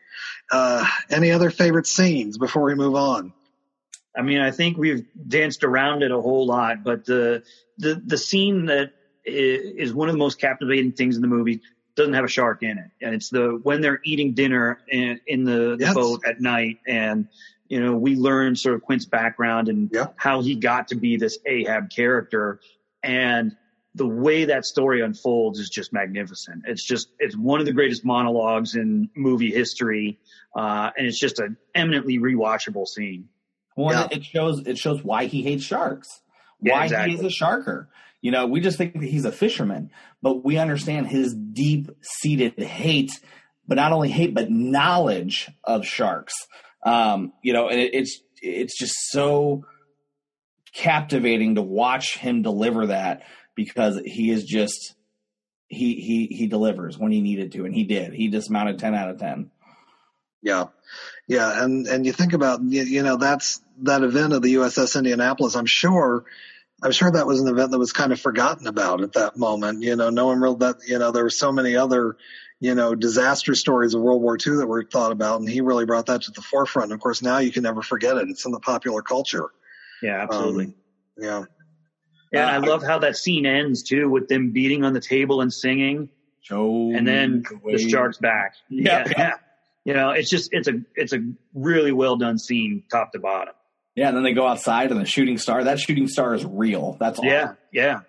Any other favorite scenes before we move on?
I mean, I think we've danced around it a whole lot, but the scene that is one of the most captivating things in the movie doesn't have a shark in it. And it's when they're eating dinner in the boat at night. And, you know, we learn sort of Quint's background and how he got to be this Ahab character. And the way that story unfolds is just magnificent. It's one of the greatest monologues in movie history. And it's just an eminently rewatchable scene.
Well, it shows why he hates sharks, why he is a sharker. You know, we just think that he's a fisherman, but we understand his deep-seated hate, but not only hate, but knowledge of sharks. You know, and it's just so captivating to watch him deliver that. Because he is just he delivers when he needed to, and he did. He dismounted 10 out of 10.
Yeah, and you think about, you know, that's that event of the USS Indianapolis. I'm sure that was an event that was kind of forgotten about at that moment. You know, no one really there were so many other, you know, disaster stories of World War II that were thought about, and he really brought that to the forefront. And of course, now you can never forget it. It's in the popular culture.
Yeah, absolutely.
Yeah,
I love how that scene ends too, with them beating on the table and singing, and then the shark's back. Yeah. You know, it's a really well done scene, top to bottom.
Yeah, and then they go outside and the shooting star. That shooting star is real. That's awesome.
Yeah.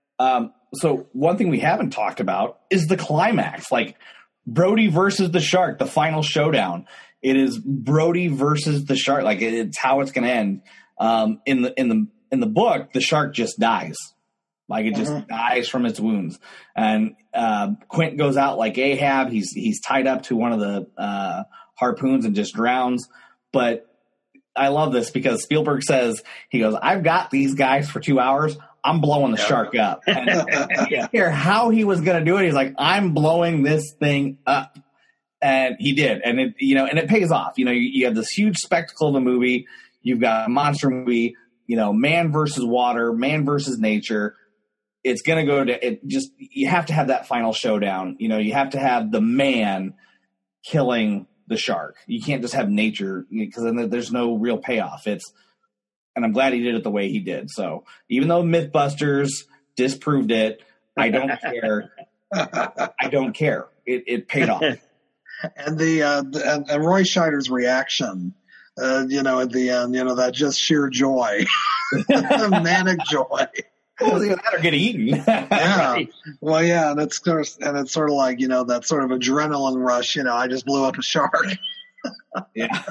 So one thing we haven't talked about is the climax, like Brody versus the shark, the final showdown. It is Brody versus the shark. Like it's how it's going to end. In the book, the shark just dies. Like it just dies from its wounds. And Quint goes out like Ahab. He's tied up to one of the harpoons and just drowns. But I love this because Spielberg says, he goes, I've got these guys for 2 hours. I'm blowing the shark up. And I didn't care how he was going to do it. He's like, I'm blowing this thing up. And he did. And it pays off. You know, you have this huge spectacle of the movie. You've got a monster movie. You know, man versus water, man versus nature. It's going to go to you have to have that final showdown. You know, you have to have the man killing the shark. You can't just have nature because then there's no real payoff. And I'm glad he did it the way he did. So even though Mythbusters disproved it, I don't care. I don't care. It paid off.
And and Roy Scheider's reaction at the end, that just sheer joy, manic joy.
Well, that or get eaten.
Yeah. Well, yeah, and it's sort of like, that sort of adrenaline rush. I just blew up a shark.
Yeah.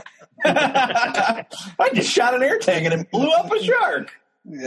I just shot an air tank and it blew up a shark.
Yeah.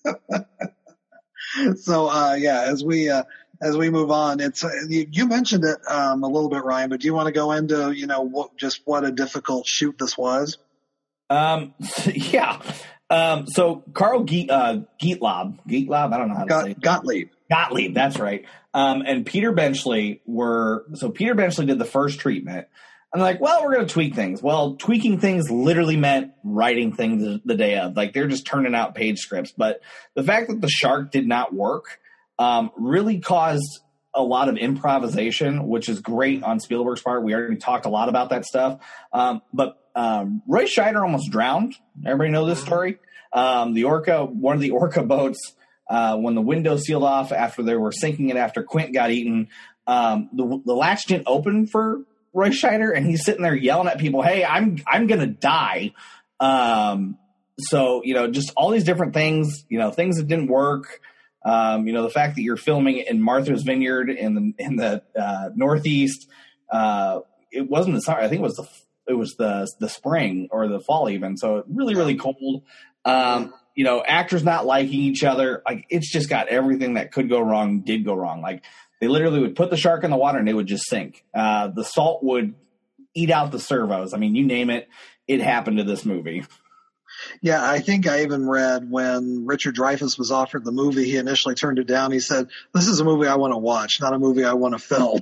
So, as we move on, it's you mentioned it a little bit, Ryan, but do you want to go into what a difficult shoot this was?
Yeah. So Carl Gottlieb, I don't know how to say it. Gottlieb, that's right. And Peter Benchley Peter Benchley did the first treatment. And they're like, well, we're going to tweak things. Well, tweaking things literally meant writing things the day of. Like, they're just turning out page scripts. But the fact that the shark did not work really caused a lot of improvisation, which is great on Spielberg's part. We already talked a lot about that stuff. But Roy Scheider almost drowned. Everybody know this story? One of the Orca boats, when the window sealed off after they were sinking it after Quint got eaten, the latch didn't open for Roy Scheider, and he's sitting there yelling at people, hey, I'm going to die. So, just all these different things, things that didn't work. The fact that you're filming in Martha's Vineyard in the Northeast, it wasn't the summer. I think it was the spring or the fall even. So really, really cold. Actors not liking each other. Like, it's just got everything that could go wrong did go wrong. Like, they literally would put the shark in the water and it would just sink. The salt would eat out the servos. I mean, you name it, it happened to this movie.
Yeah, I think I even read when Richard Dreyfuss was offered the movie, he initially turned it down. He said, this is a movie I want to watch, not a movie I want to film.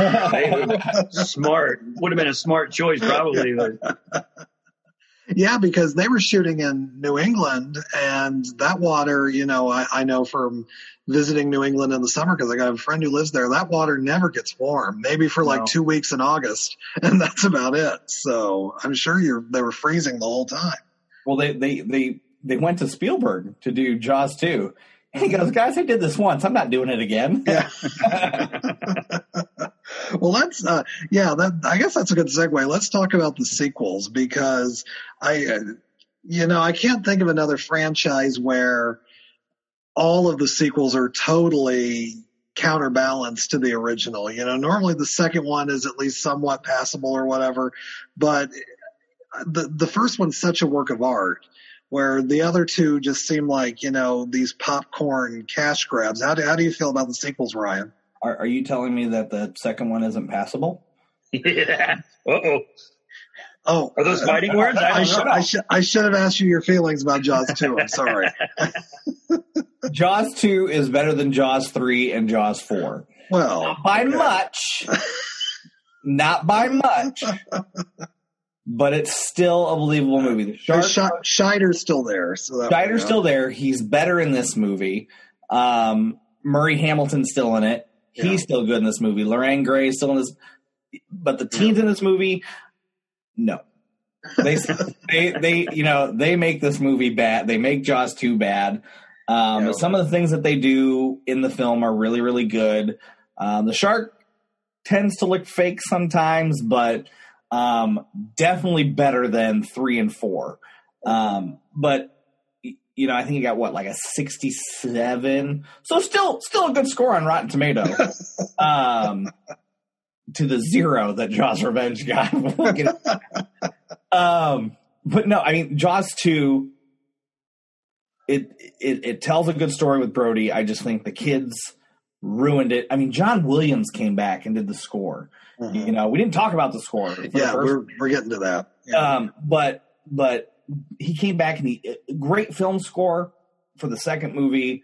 Smart. Would have been a smart choice, probably.
Yeah, because they were shooting in New England, and that water, I know from visiting New England in the summer, because I got a friend who lives there, that water never gets warm, maybe for 2 weeks in August, and that's about it. So I'm sure they were freezing the whole time.
Well, they went to Spielberg to do Jaws 2. And he goes, guys, I did this once. I'm not doing it again.
Yeah. Well, I guess that's a good segue. Let's talk about the sequels, because I can't think of another franchise where all of the sequels are totally counterbalanced to the original. Normally the second one is at least somewhat passable or whatever, but the first one's such a work of art, where the other two just seem like, these popcorn cash grabs. How do you feel about the sequels, Ryan?
Are you telling me that the second one isn't passable?
Yeah. Uh-oh.
Oh,
are those fighting words?
I should have asked you your feelings about Jaws 2. I'm sorry.
Jaws 2 is better than Jaws 3 and Jaws 4.
Well,
not by much. Not by much. But it's still a believable movie.
Scheider's still there.
Scheider's still there. He's better in this movie. Murray Hamilton's still in it. He's still good in this movie. Lorraine Gray's still in this. But the teens in this movie, no. They make this movie bad. They make Jaws 2 bad. Some of the things that they do in the film are really, really good. The shark tends to look fake sometimes, but definitely better than 3 and 4. But I think he got a 67. So still a good score on Rotten Tomatoes. To the 0 that Jaws Revenge got. But no, I mean, Jaws 2, it tells a good story with Brody. I just think the kids ruined it. I mean, John Williams came back and did the score. Mm-hmm. We didn't talk about the score.
We're getting to that. Yeah.
But he came back and great film score for the second movie,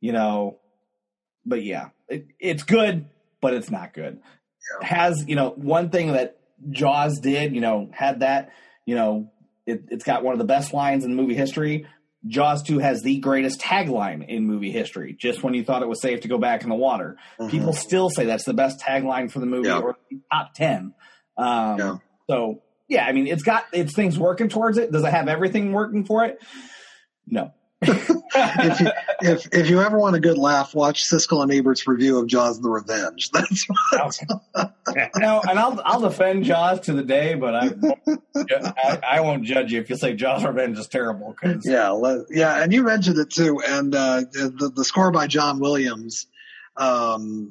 but yeah, it's good, but it's not good. Yeah. Has, one thing that Jaws did, had that, it's got one of the best lines in movie history. Jaws 2 has the greatest tagline in movie history. Just when you thought it was safe to go back in the water. Mm-hmm. People still say that's the best tagline for the movie, or top 10. So, yeah, I mean, it's things working towards it. Does it have everything working for it? No.
if you ever want a good laugh, watch Siskel and Ebert's review of Jaws: The Revenge. That's what.
No, and I'll defend Jaws to the day, but I won't judge you if you say Jaws: Revenge is terrible.
Yeah, and you mentioned it too, and the score by John Williams. I'm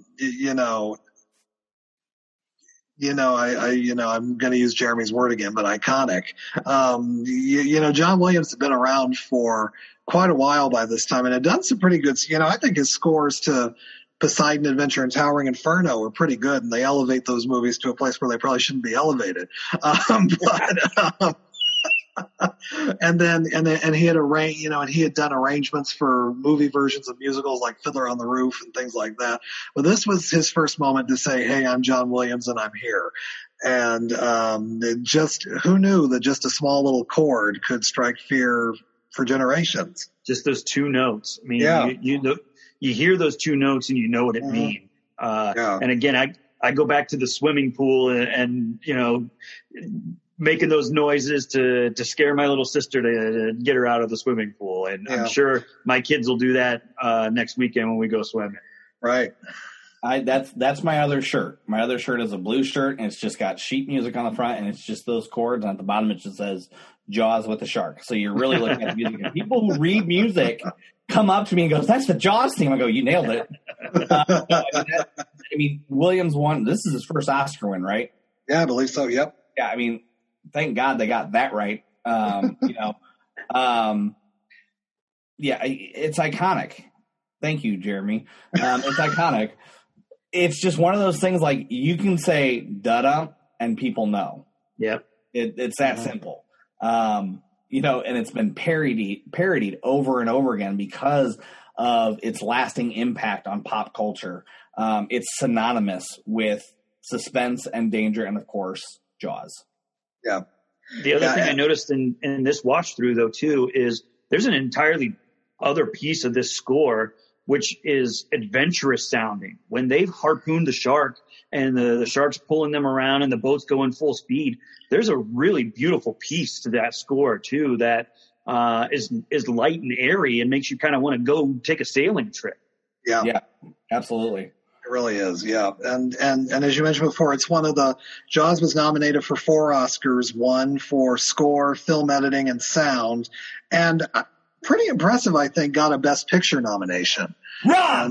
going to use Jeremy's word again, but iconic. John Williams had been around for quite a while by this time and had done some pretty good, I think his scores to Poseidon Adventure and Towering Inferno were pretty good, and they elevate those movies to a place where they probably shouldn't be elevated. And he had he had done arrangements for movie versions of musicals like Fiddler on the Roof and things like that. But this was his first moment to say, "Hey, I'm John Williams and I'm here." And who knew that just a small little chord could strike fear for generations?
Just those two notes. I mean, you hear those two notes and you know what it means. And again, I go back to the swimming pool and making those noises to scare my little sister to get her out of the swimming pool. And I'm sure my kids will do that next weekend when we go swimming.
Right.
That's my other shirt. My other shirt is a blue shirt, and it's just got sheet music on the front, and it's just those chords. And at the bottom, it just says Jaws with the shark. So you're really looking at the music. And people who read music come up to me and goes, "That's the Jaws theme." I go, "You nailed it." Williams won. This is his first Oscar win, right?
Yeah, I believe so. Yep.
Yeah, thank God they got that right. It's iconic. Thank you, Jeremy. It's iconic. It's just one of those things like you can say "da-da" and people know.
Yep.
It's that simple. And it's been parodied over and over again because of its lasting impact on pop culture. It's synonymous with suspense and danger and, of course, Jaws.
Yeah.
The other thing I noticed in this watch through though too is there's an entirely other piece of this score which is adventurous sounding. When they've harpooned the shark and the shark's pulling them around and the boat's going full speed, there's a really beautiful piece to that score too that is light and airy and makes you kind of want to go take a sailing trip.
Yeah, absolutely.
It really is, yeah. And as you mentioned before, it's one of the Jaws was nominated for 4 Oscars, 1 for score, film editing, and sound, and pretty impressive, I think, got a Best Picture nomination.
Wrong!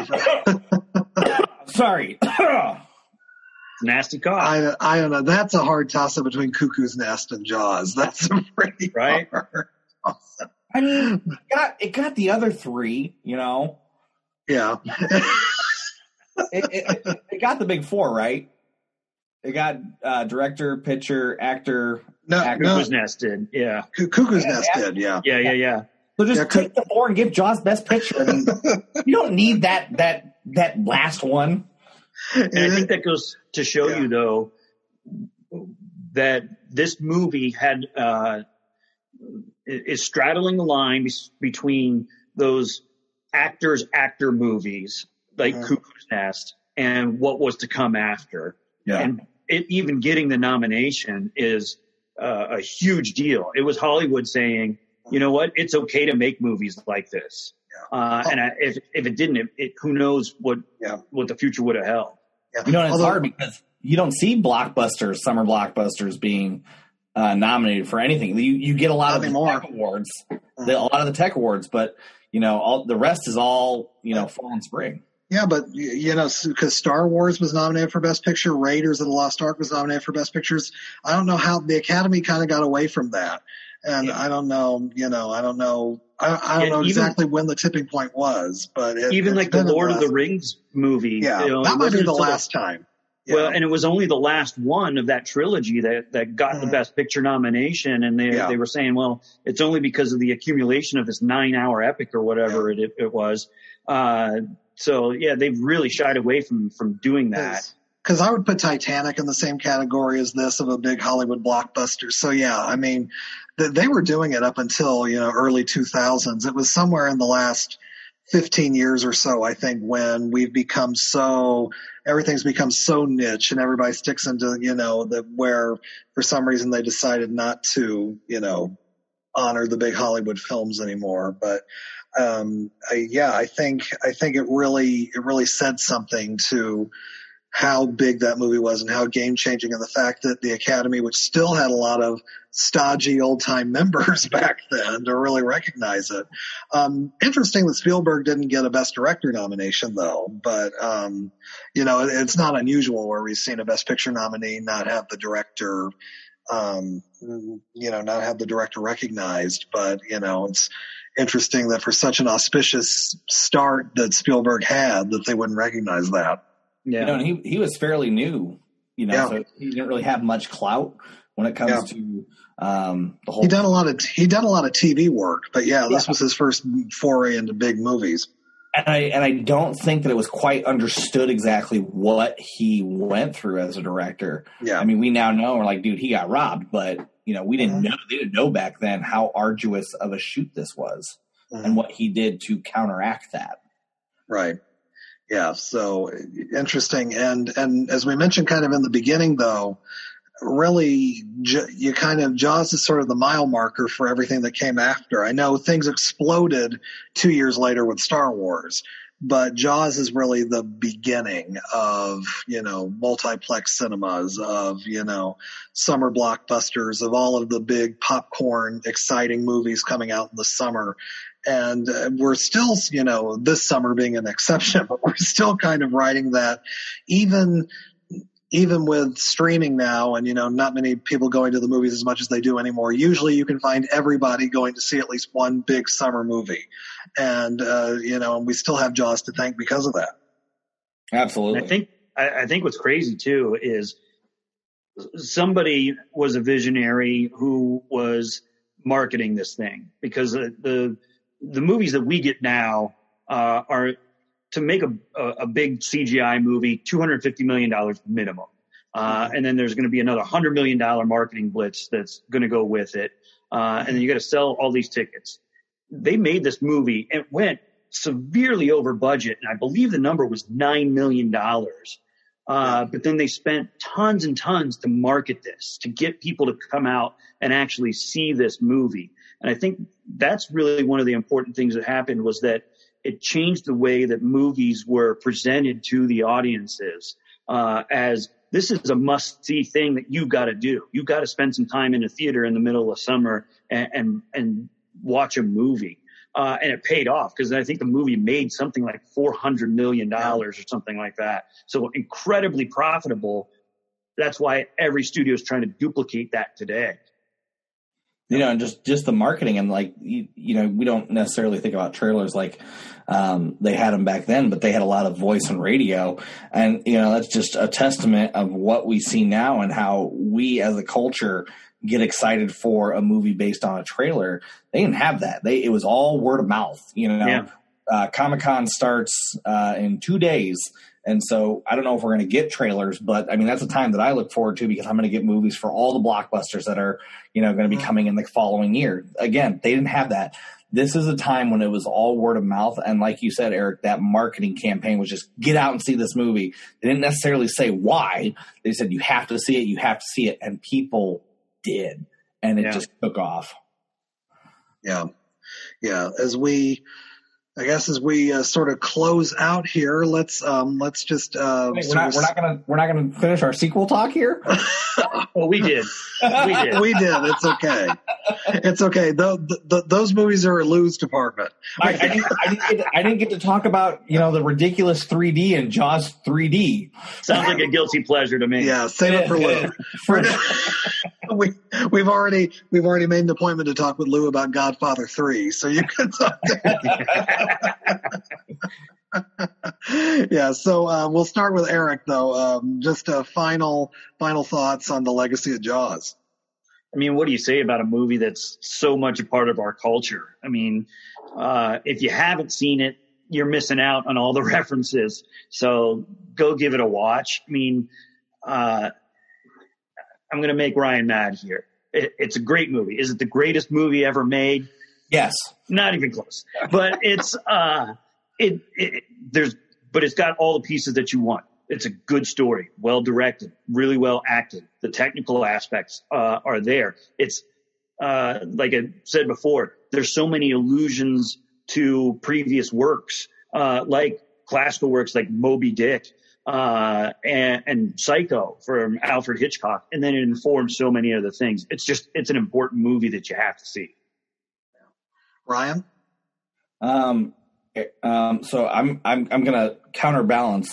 Sorry.
Nasty cough.
I don't know. That's a hard toss-up between Cuckoo's Nest and Jaws. That's a pretty hard toss-up.
It got the other 3,
Yeah.
It got the big 4, right? It got director, picture, actor.
Cuckoo's Nest did, yeah.
Cuckoo's Nest did, yeah.
Yeah.
So just take the 4 and give Jaws Best Picture. You don't need that last one.
And I think that goes to show you, though, that this movie is straddling the line between those actor movies like Cuckoo's Nest and what was to come after.
Yeah.
And even getting the nomination is a huge deal. It was Hollywood saying, you know what, it's okay to make movies like this. Yeah. If it didn't, who knows what the future would have held.
Yeah. It's hard because you don't see summer blockbusters being nominated for anything. You get a lot of the tech awards, a lot of the tech awards, but all the rest is all fall and spring.
Yeah, but because Star Wars was nominated for Best Picture, Raiders of the Lost Ark was nominated for Best Pictures. I don't know how the Academy kind of got away from that, and I don't know. I don't know. I don't know exactly when the tipping point was, but
even like the Lord of the Rings movie,
that might be the last time. Yeah.
Well, and it was only the last one of that trilogy that got the Best Picture nomination, and they were saying, well, it's only because of the accumulation of this 9-hour epic or whatever it was. So they've really shied away from doing that.
Because I would put Titanic in the same category as this of a big Hollywood blockbuster. So they were doing it up until early 2000s. It was somewhere in the last 15 years or so, I think, when we've become everything's become so niche and everybody sticks into where for some reason they decided not to honor the big Hollywood films anymore. But I think it really said something to how big that movie was and how game changing, and the fact that the Academy, which still had a lot of stodgy old time members back then, to really recognize it. Interesting that Spielberg didn't get a Best Director nomination though, but it's not unusual where we've seen a Best Picture nominee not have the director not have the director recognized. But it's interesting that for such an auspicious start that Spielberg had, that they wouldn't recognize that.
Yeah, and he was fairly new, so he didn't really have much clout when it comes to the whole.
He done a lot of TV work, but this was his first foray into big movies.
And I don't think that it was quite understood exactly what he went through as a director.
Yeah,
I mean, we now know, we're like, dude, he got robbed, but we didn't know. They didn't know back then how arduous of a shoot this was, and what he did to counteract that.
Right. Yeah, so interesting. And as we mentioned kind of in the beginning, though, really Jaws is sort of the mile marker for everything that came after. I know things exploded 2 years later with Star Wars, but Jaws is really the beginning of, multiplex cinemas, of, summer blockbusters, of all of the big popcorn, exciting movies coming out in the summer. And we're still, this summer being an exception, but we're still kind of riding that, even with streaming now and, not many people going to the movies as much as they do anymore. Usually you can find everybody going to see at least one big summer movie. And, and we still have Jaws to thank because of that.
Absolutely.
I think what's crazy too is somebody was a visionary who was marketing this thing, because the movies that we get now are, to make a big CGI movie, $250 million minimum. And then there's going to be another $100 million marketing blitz that's going to go with it. And then you got to sell all these tickets. They made this movie and went severely over budget. And I believe the number was $9 million. But then they spent tons and tons to market this, to get people to come out and actually see this movie. And I think that's really one of the important things that happened, was that it changed the way that movies were presented to the audiences, as this is a must-see thing that you've got to do. You've got to spend some time in a theater in the middle of summer and watch a movie. And it paid off, because I think the movie made something like $400 million or something like that. So incredibly profitable. That's why every studio is trying to duplicate that today.
And just the marketing, and we don't necessarily think about trailers like they had them back then, but they had a lot of voice and radio. And, that's just a testament of what we see now and how we as a culture get excited for a movie based on a trailer. They didn't have that. It was all word of mouth, Comic-Con starts in 2 days. And so I don't know if we're going to get trailers, but I mean, that's a time that I look forward to, because I'm going to get movies for all the blockbusters that are, going to be coming in the following year. Again, they didn't have that. This is a time when it was all word of mouth. And like you said, Eric, that marketing campaign was just get out and see this movie. They didn't necessarily say why. They said, you have to see it. You have to see it. And people did. And it just took off.
Yeah. Yeah. As we sort of close out here, let's just.
Wait, we're not gonna finish our sequel talk here.
Well, we did.
We did. It's okay. It's okay. Those movies are a Lou's department.
I didn't get to talk about the ridiculous 3D and Jaws 3D.
Sounds like a guilty pleasure to me.
Yeah, save it for Lou. We've already made an appointment to talk with Lou about Godfather 3, so you can talk to him. Yeah, so we'll start with Eric, though. Just final thoughts on the legacy of Jaws.
I mean, what do you say about a movie that's so much a part of our culture? I mean, if you haven't seen it, you're missing out on all the references. So go give it a watch. I mean, I'm going to make Ryan mad here. It's a great movie. Is it the greatest movie ever made?
Yes.
Not even close. But it's it's got all the pieces that you want. It's a good story, well directed, really well acted. The technical aspects are there. It's like I said before, there's so many allusions to previous works, like classical works like Moby Dick, and Psycho from Alfred Hitchcock. And then it informs so many other things. It's an important movie that you have to see.
Ryan?
So I'm going to counterbalance,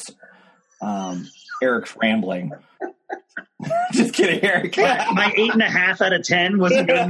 Eric's rambling. Just kidding, Eric.
My 8.5 out of 10 wasn't good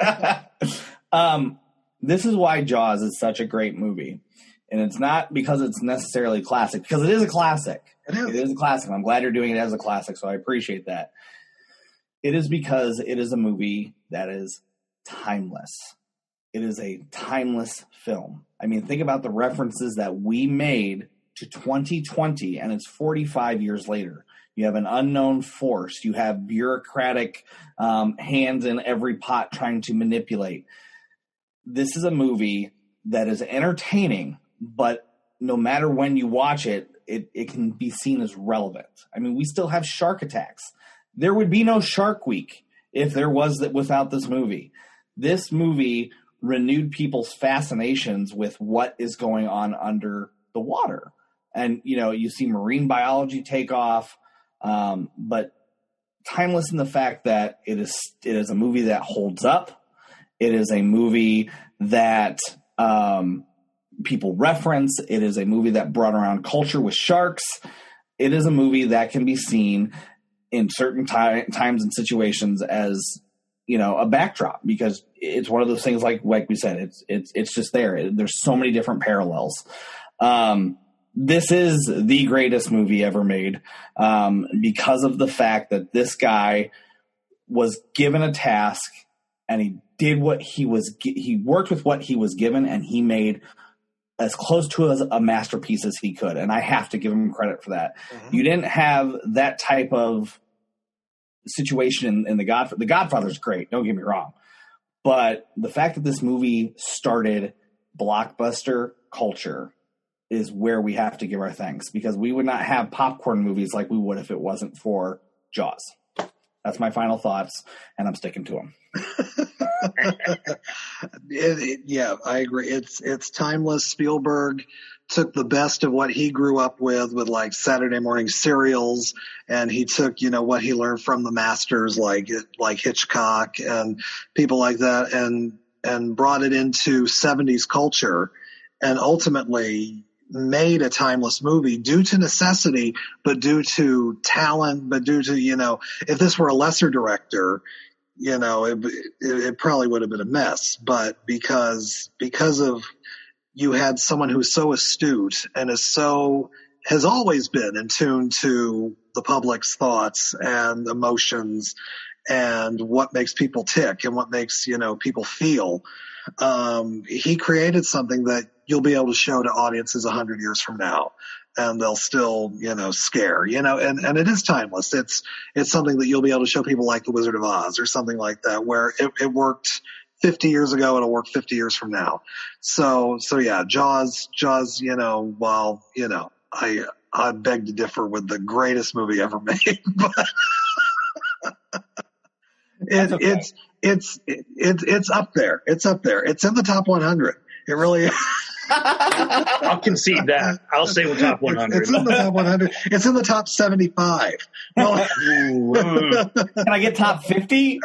enough.
This is why Jaws is such a great movie. And it's not because it's necessarily classic, because it is a classic. It is a classic. I'm glad you're doing it as a classic, so I appreciate that. It is because it is a movie that is timeless. It is a timeless film. I mean, think about the references that we made to 2020, and it's 45 years later. You have an unknown force. You have bureaucratic hands in every pot trying to manipulate. This is a movie that is entertaining, but no matter when you watch it, it can be seen as relevant. I mean, we still have shark attacks. There would be no Shark Week if there was that without this movie. This movie renewed people's fascinations with what is going on under the water. And, you know, you see marine biology take off, but timeless in the fact that it is a movie that holds up. It is a movie that people reference. It is a movie that brought around culture with sharks. It is a movie that can be seen in certain times and situations as, you know, a backdrop, because it's one of those things like we said, it's just there. There's so many different parallels. This is the greatest movie ever made, because of the fact that this guy was given a task and he did what he worked with what he was given, and he made as close to a masterpiece as he could. And I have to give him credit for that. Mm-hmm. You didn't have that type of situation in The Godfather. The Godfather's great, don't get me wrong. But the fact that this movie started blockbuster culture is where we have to give our thanks, because we would not have popcorn movies like we would if it wasn't for Jaws. That's my final thoughts, and I'm sticking to them.
Yeah, I agree. It's timeless. Spielberg took the best of what he grew up with like Saturday morning serials, and he took, you know, what he learned from the masters like Hitchcock and people like that, and brought it into 70s culture, and ultimately made a timeless movie due to necessity, but due to talent, but due to, you know, if this were a lesser director, you know, it probably would have been a mess. But because of, you had someone who's so astute and has always been in tune to the public's thoughts and emotions and what makes people tick and what makes, you know, people feel. He created something that you'll be able to show to audiences 100 years from now, and they'll still, you know, scare, you know, and it is timeless. It's something that you'll be able to show people like The Wizard of Oz or something like that, where it worked 50 years ago, it'll work 50 years from now. So yeah, Jaws, you know, while, you know, I beg to differ with the greatest movie ever made, but it's up there. It's up there. It's in the top 100. It really is.
I'll concede that. I'll say we're top 100.
It's in the top 100. It's in the top 75. Well,
can I get top 50?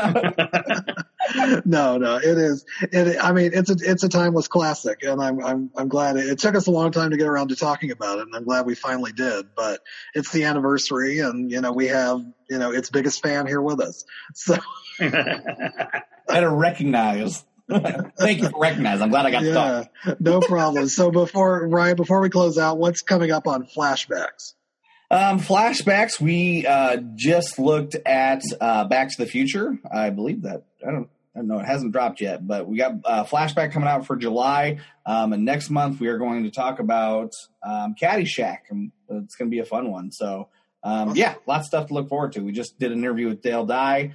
No, it is. I mean, it's a timeless classic, and I'm glad it took us a long time to get around to talking about it, and I'm glad we finally did. But it's the anniversary, and, you know, we have, you know, its biggest fan here with us. So
better recognize. Thank you for recognizing. I'm glad I got to talk.
No problem. So before we close out, what's coming up on Flashbacks?
Flashbacks, we just looked at Back to the Future. I believe that. I don't know. It hasn't dropped yet, but we got Flashback coming out for July. And next month we are going to talk about Caddyshack, and it's going to be a fun one. So, yeah, lots of stuff to look forward to. We just did an interview with Dale Dye,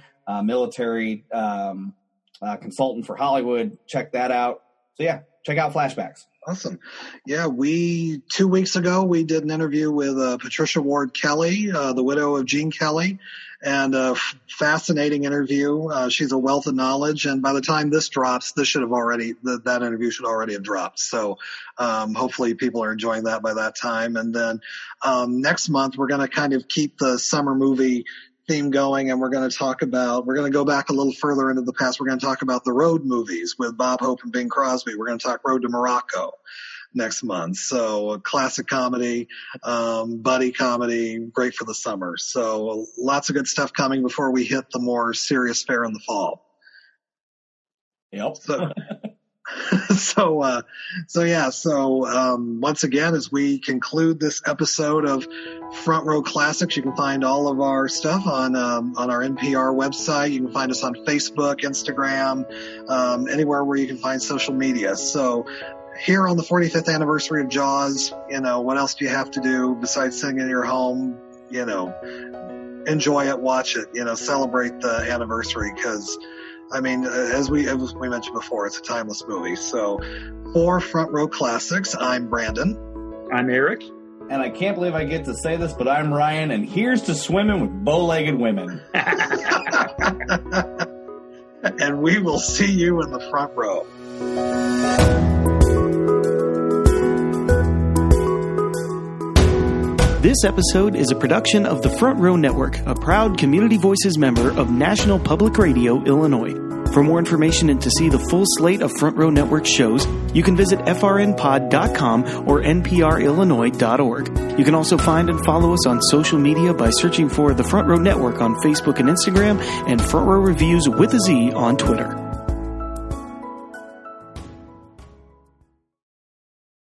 military consultant for Hollywood. Check that out. So, yeah, check out Flashbacks.
Awesome. Yeah, 2 weeks ago, we did an interview with Patricia Ward Kelly, the widow of Gene Kelly, and a fascinating interview. She's a wealth of knowledge, and by the time this drops, that interview should already have dropped. So hopefully people are enjoying that by that time. And then next month, we're going to kind of keep the summer movie theme going, and we're going to go back a little further into the past. We're going to talk about the road movies with Bob Hope and Bing Crosby. We're going to talk Road to Morocco next month. So a classic comedy, buddy comedy, great for the summer. So lots of good stuff coming before we hit the more serious fare in the fall.
Yep.
So once again, as we conclude this episode of Front Row Classics, you can find all of our stuff on our NPR website. You can find us on Facebook, Instagram, anywhere where you can find social media. So here on the 45th anniversary of Jaws, what else do you have to do besides sitting in your home? Enjoy it, watch it, celebrate the anniversary, because as we mentioned before, it's a timeless movie. So for Front Row Classics, I'm Brandon.
I'm Eric.
And I can't believe I get to say this, but I'm Ryan, and here's to swimming with bow-legged women.
And we will see you in the front row.
This episode is a production of the Front Row Network, a proud Community Voices member of National Public Radio, Illinois. For more information and to see the full slate of Front Row Network shows, you can visit frnpod.com or nprillinois.org. You can also find and follow us on social media by searching for the Front Row Network on Facebook and Instagram, and Front Row Reviews with a Z on Twitter.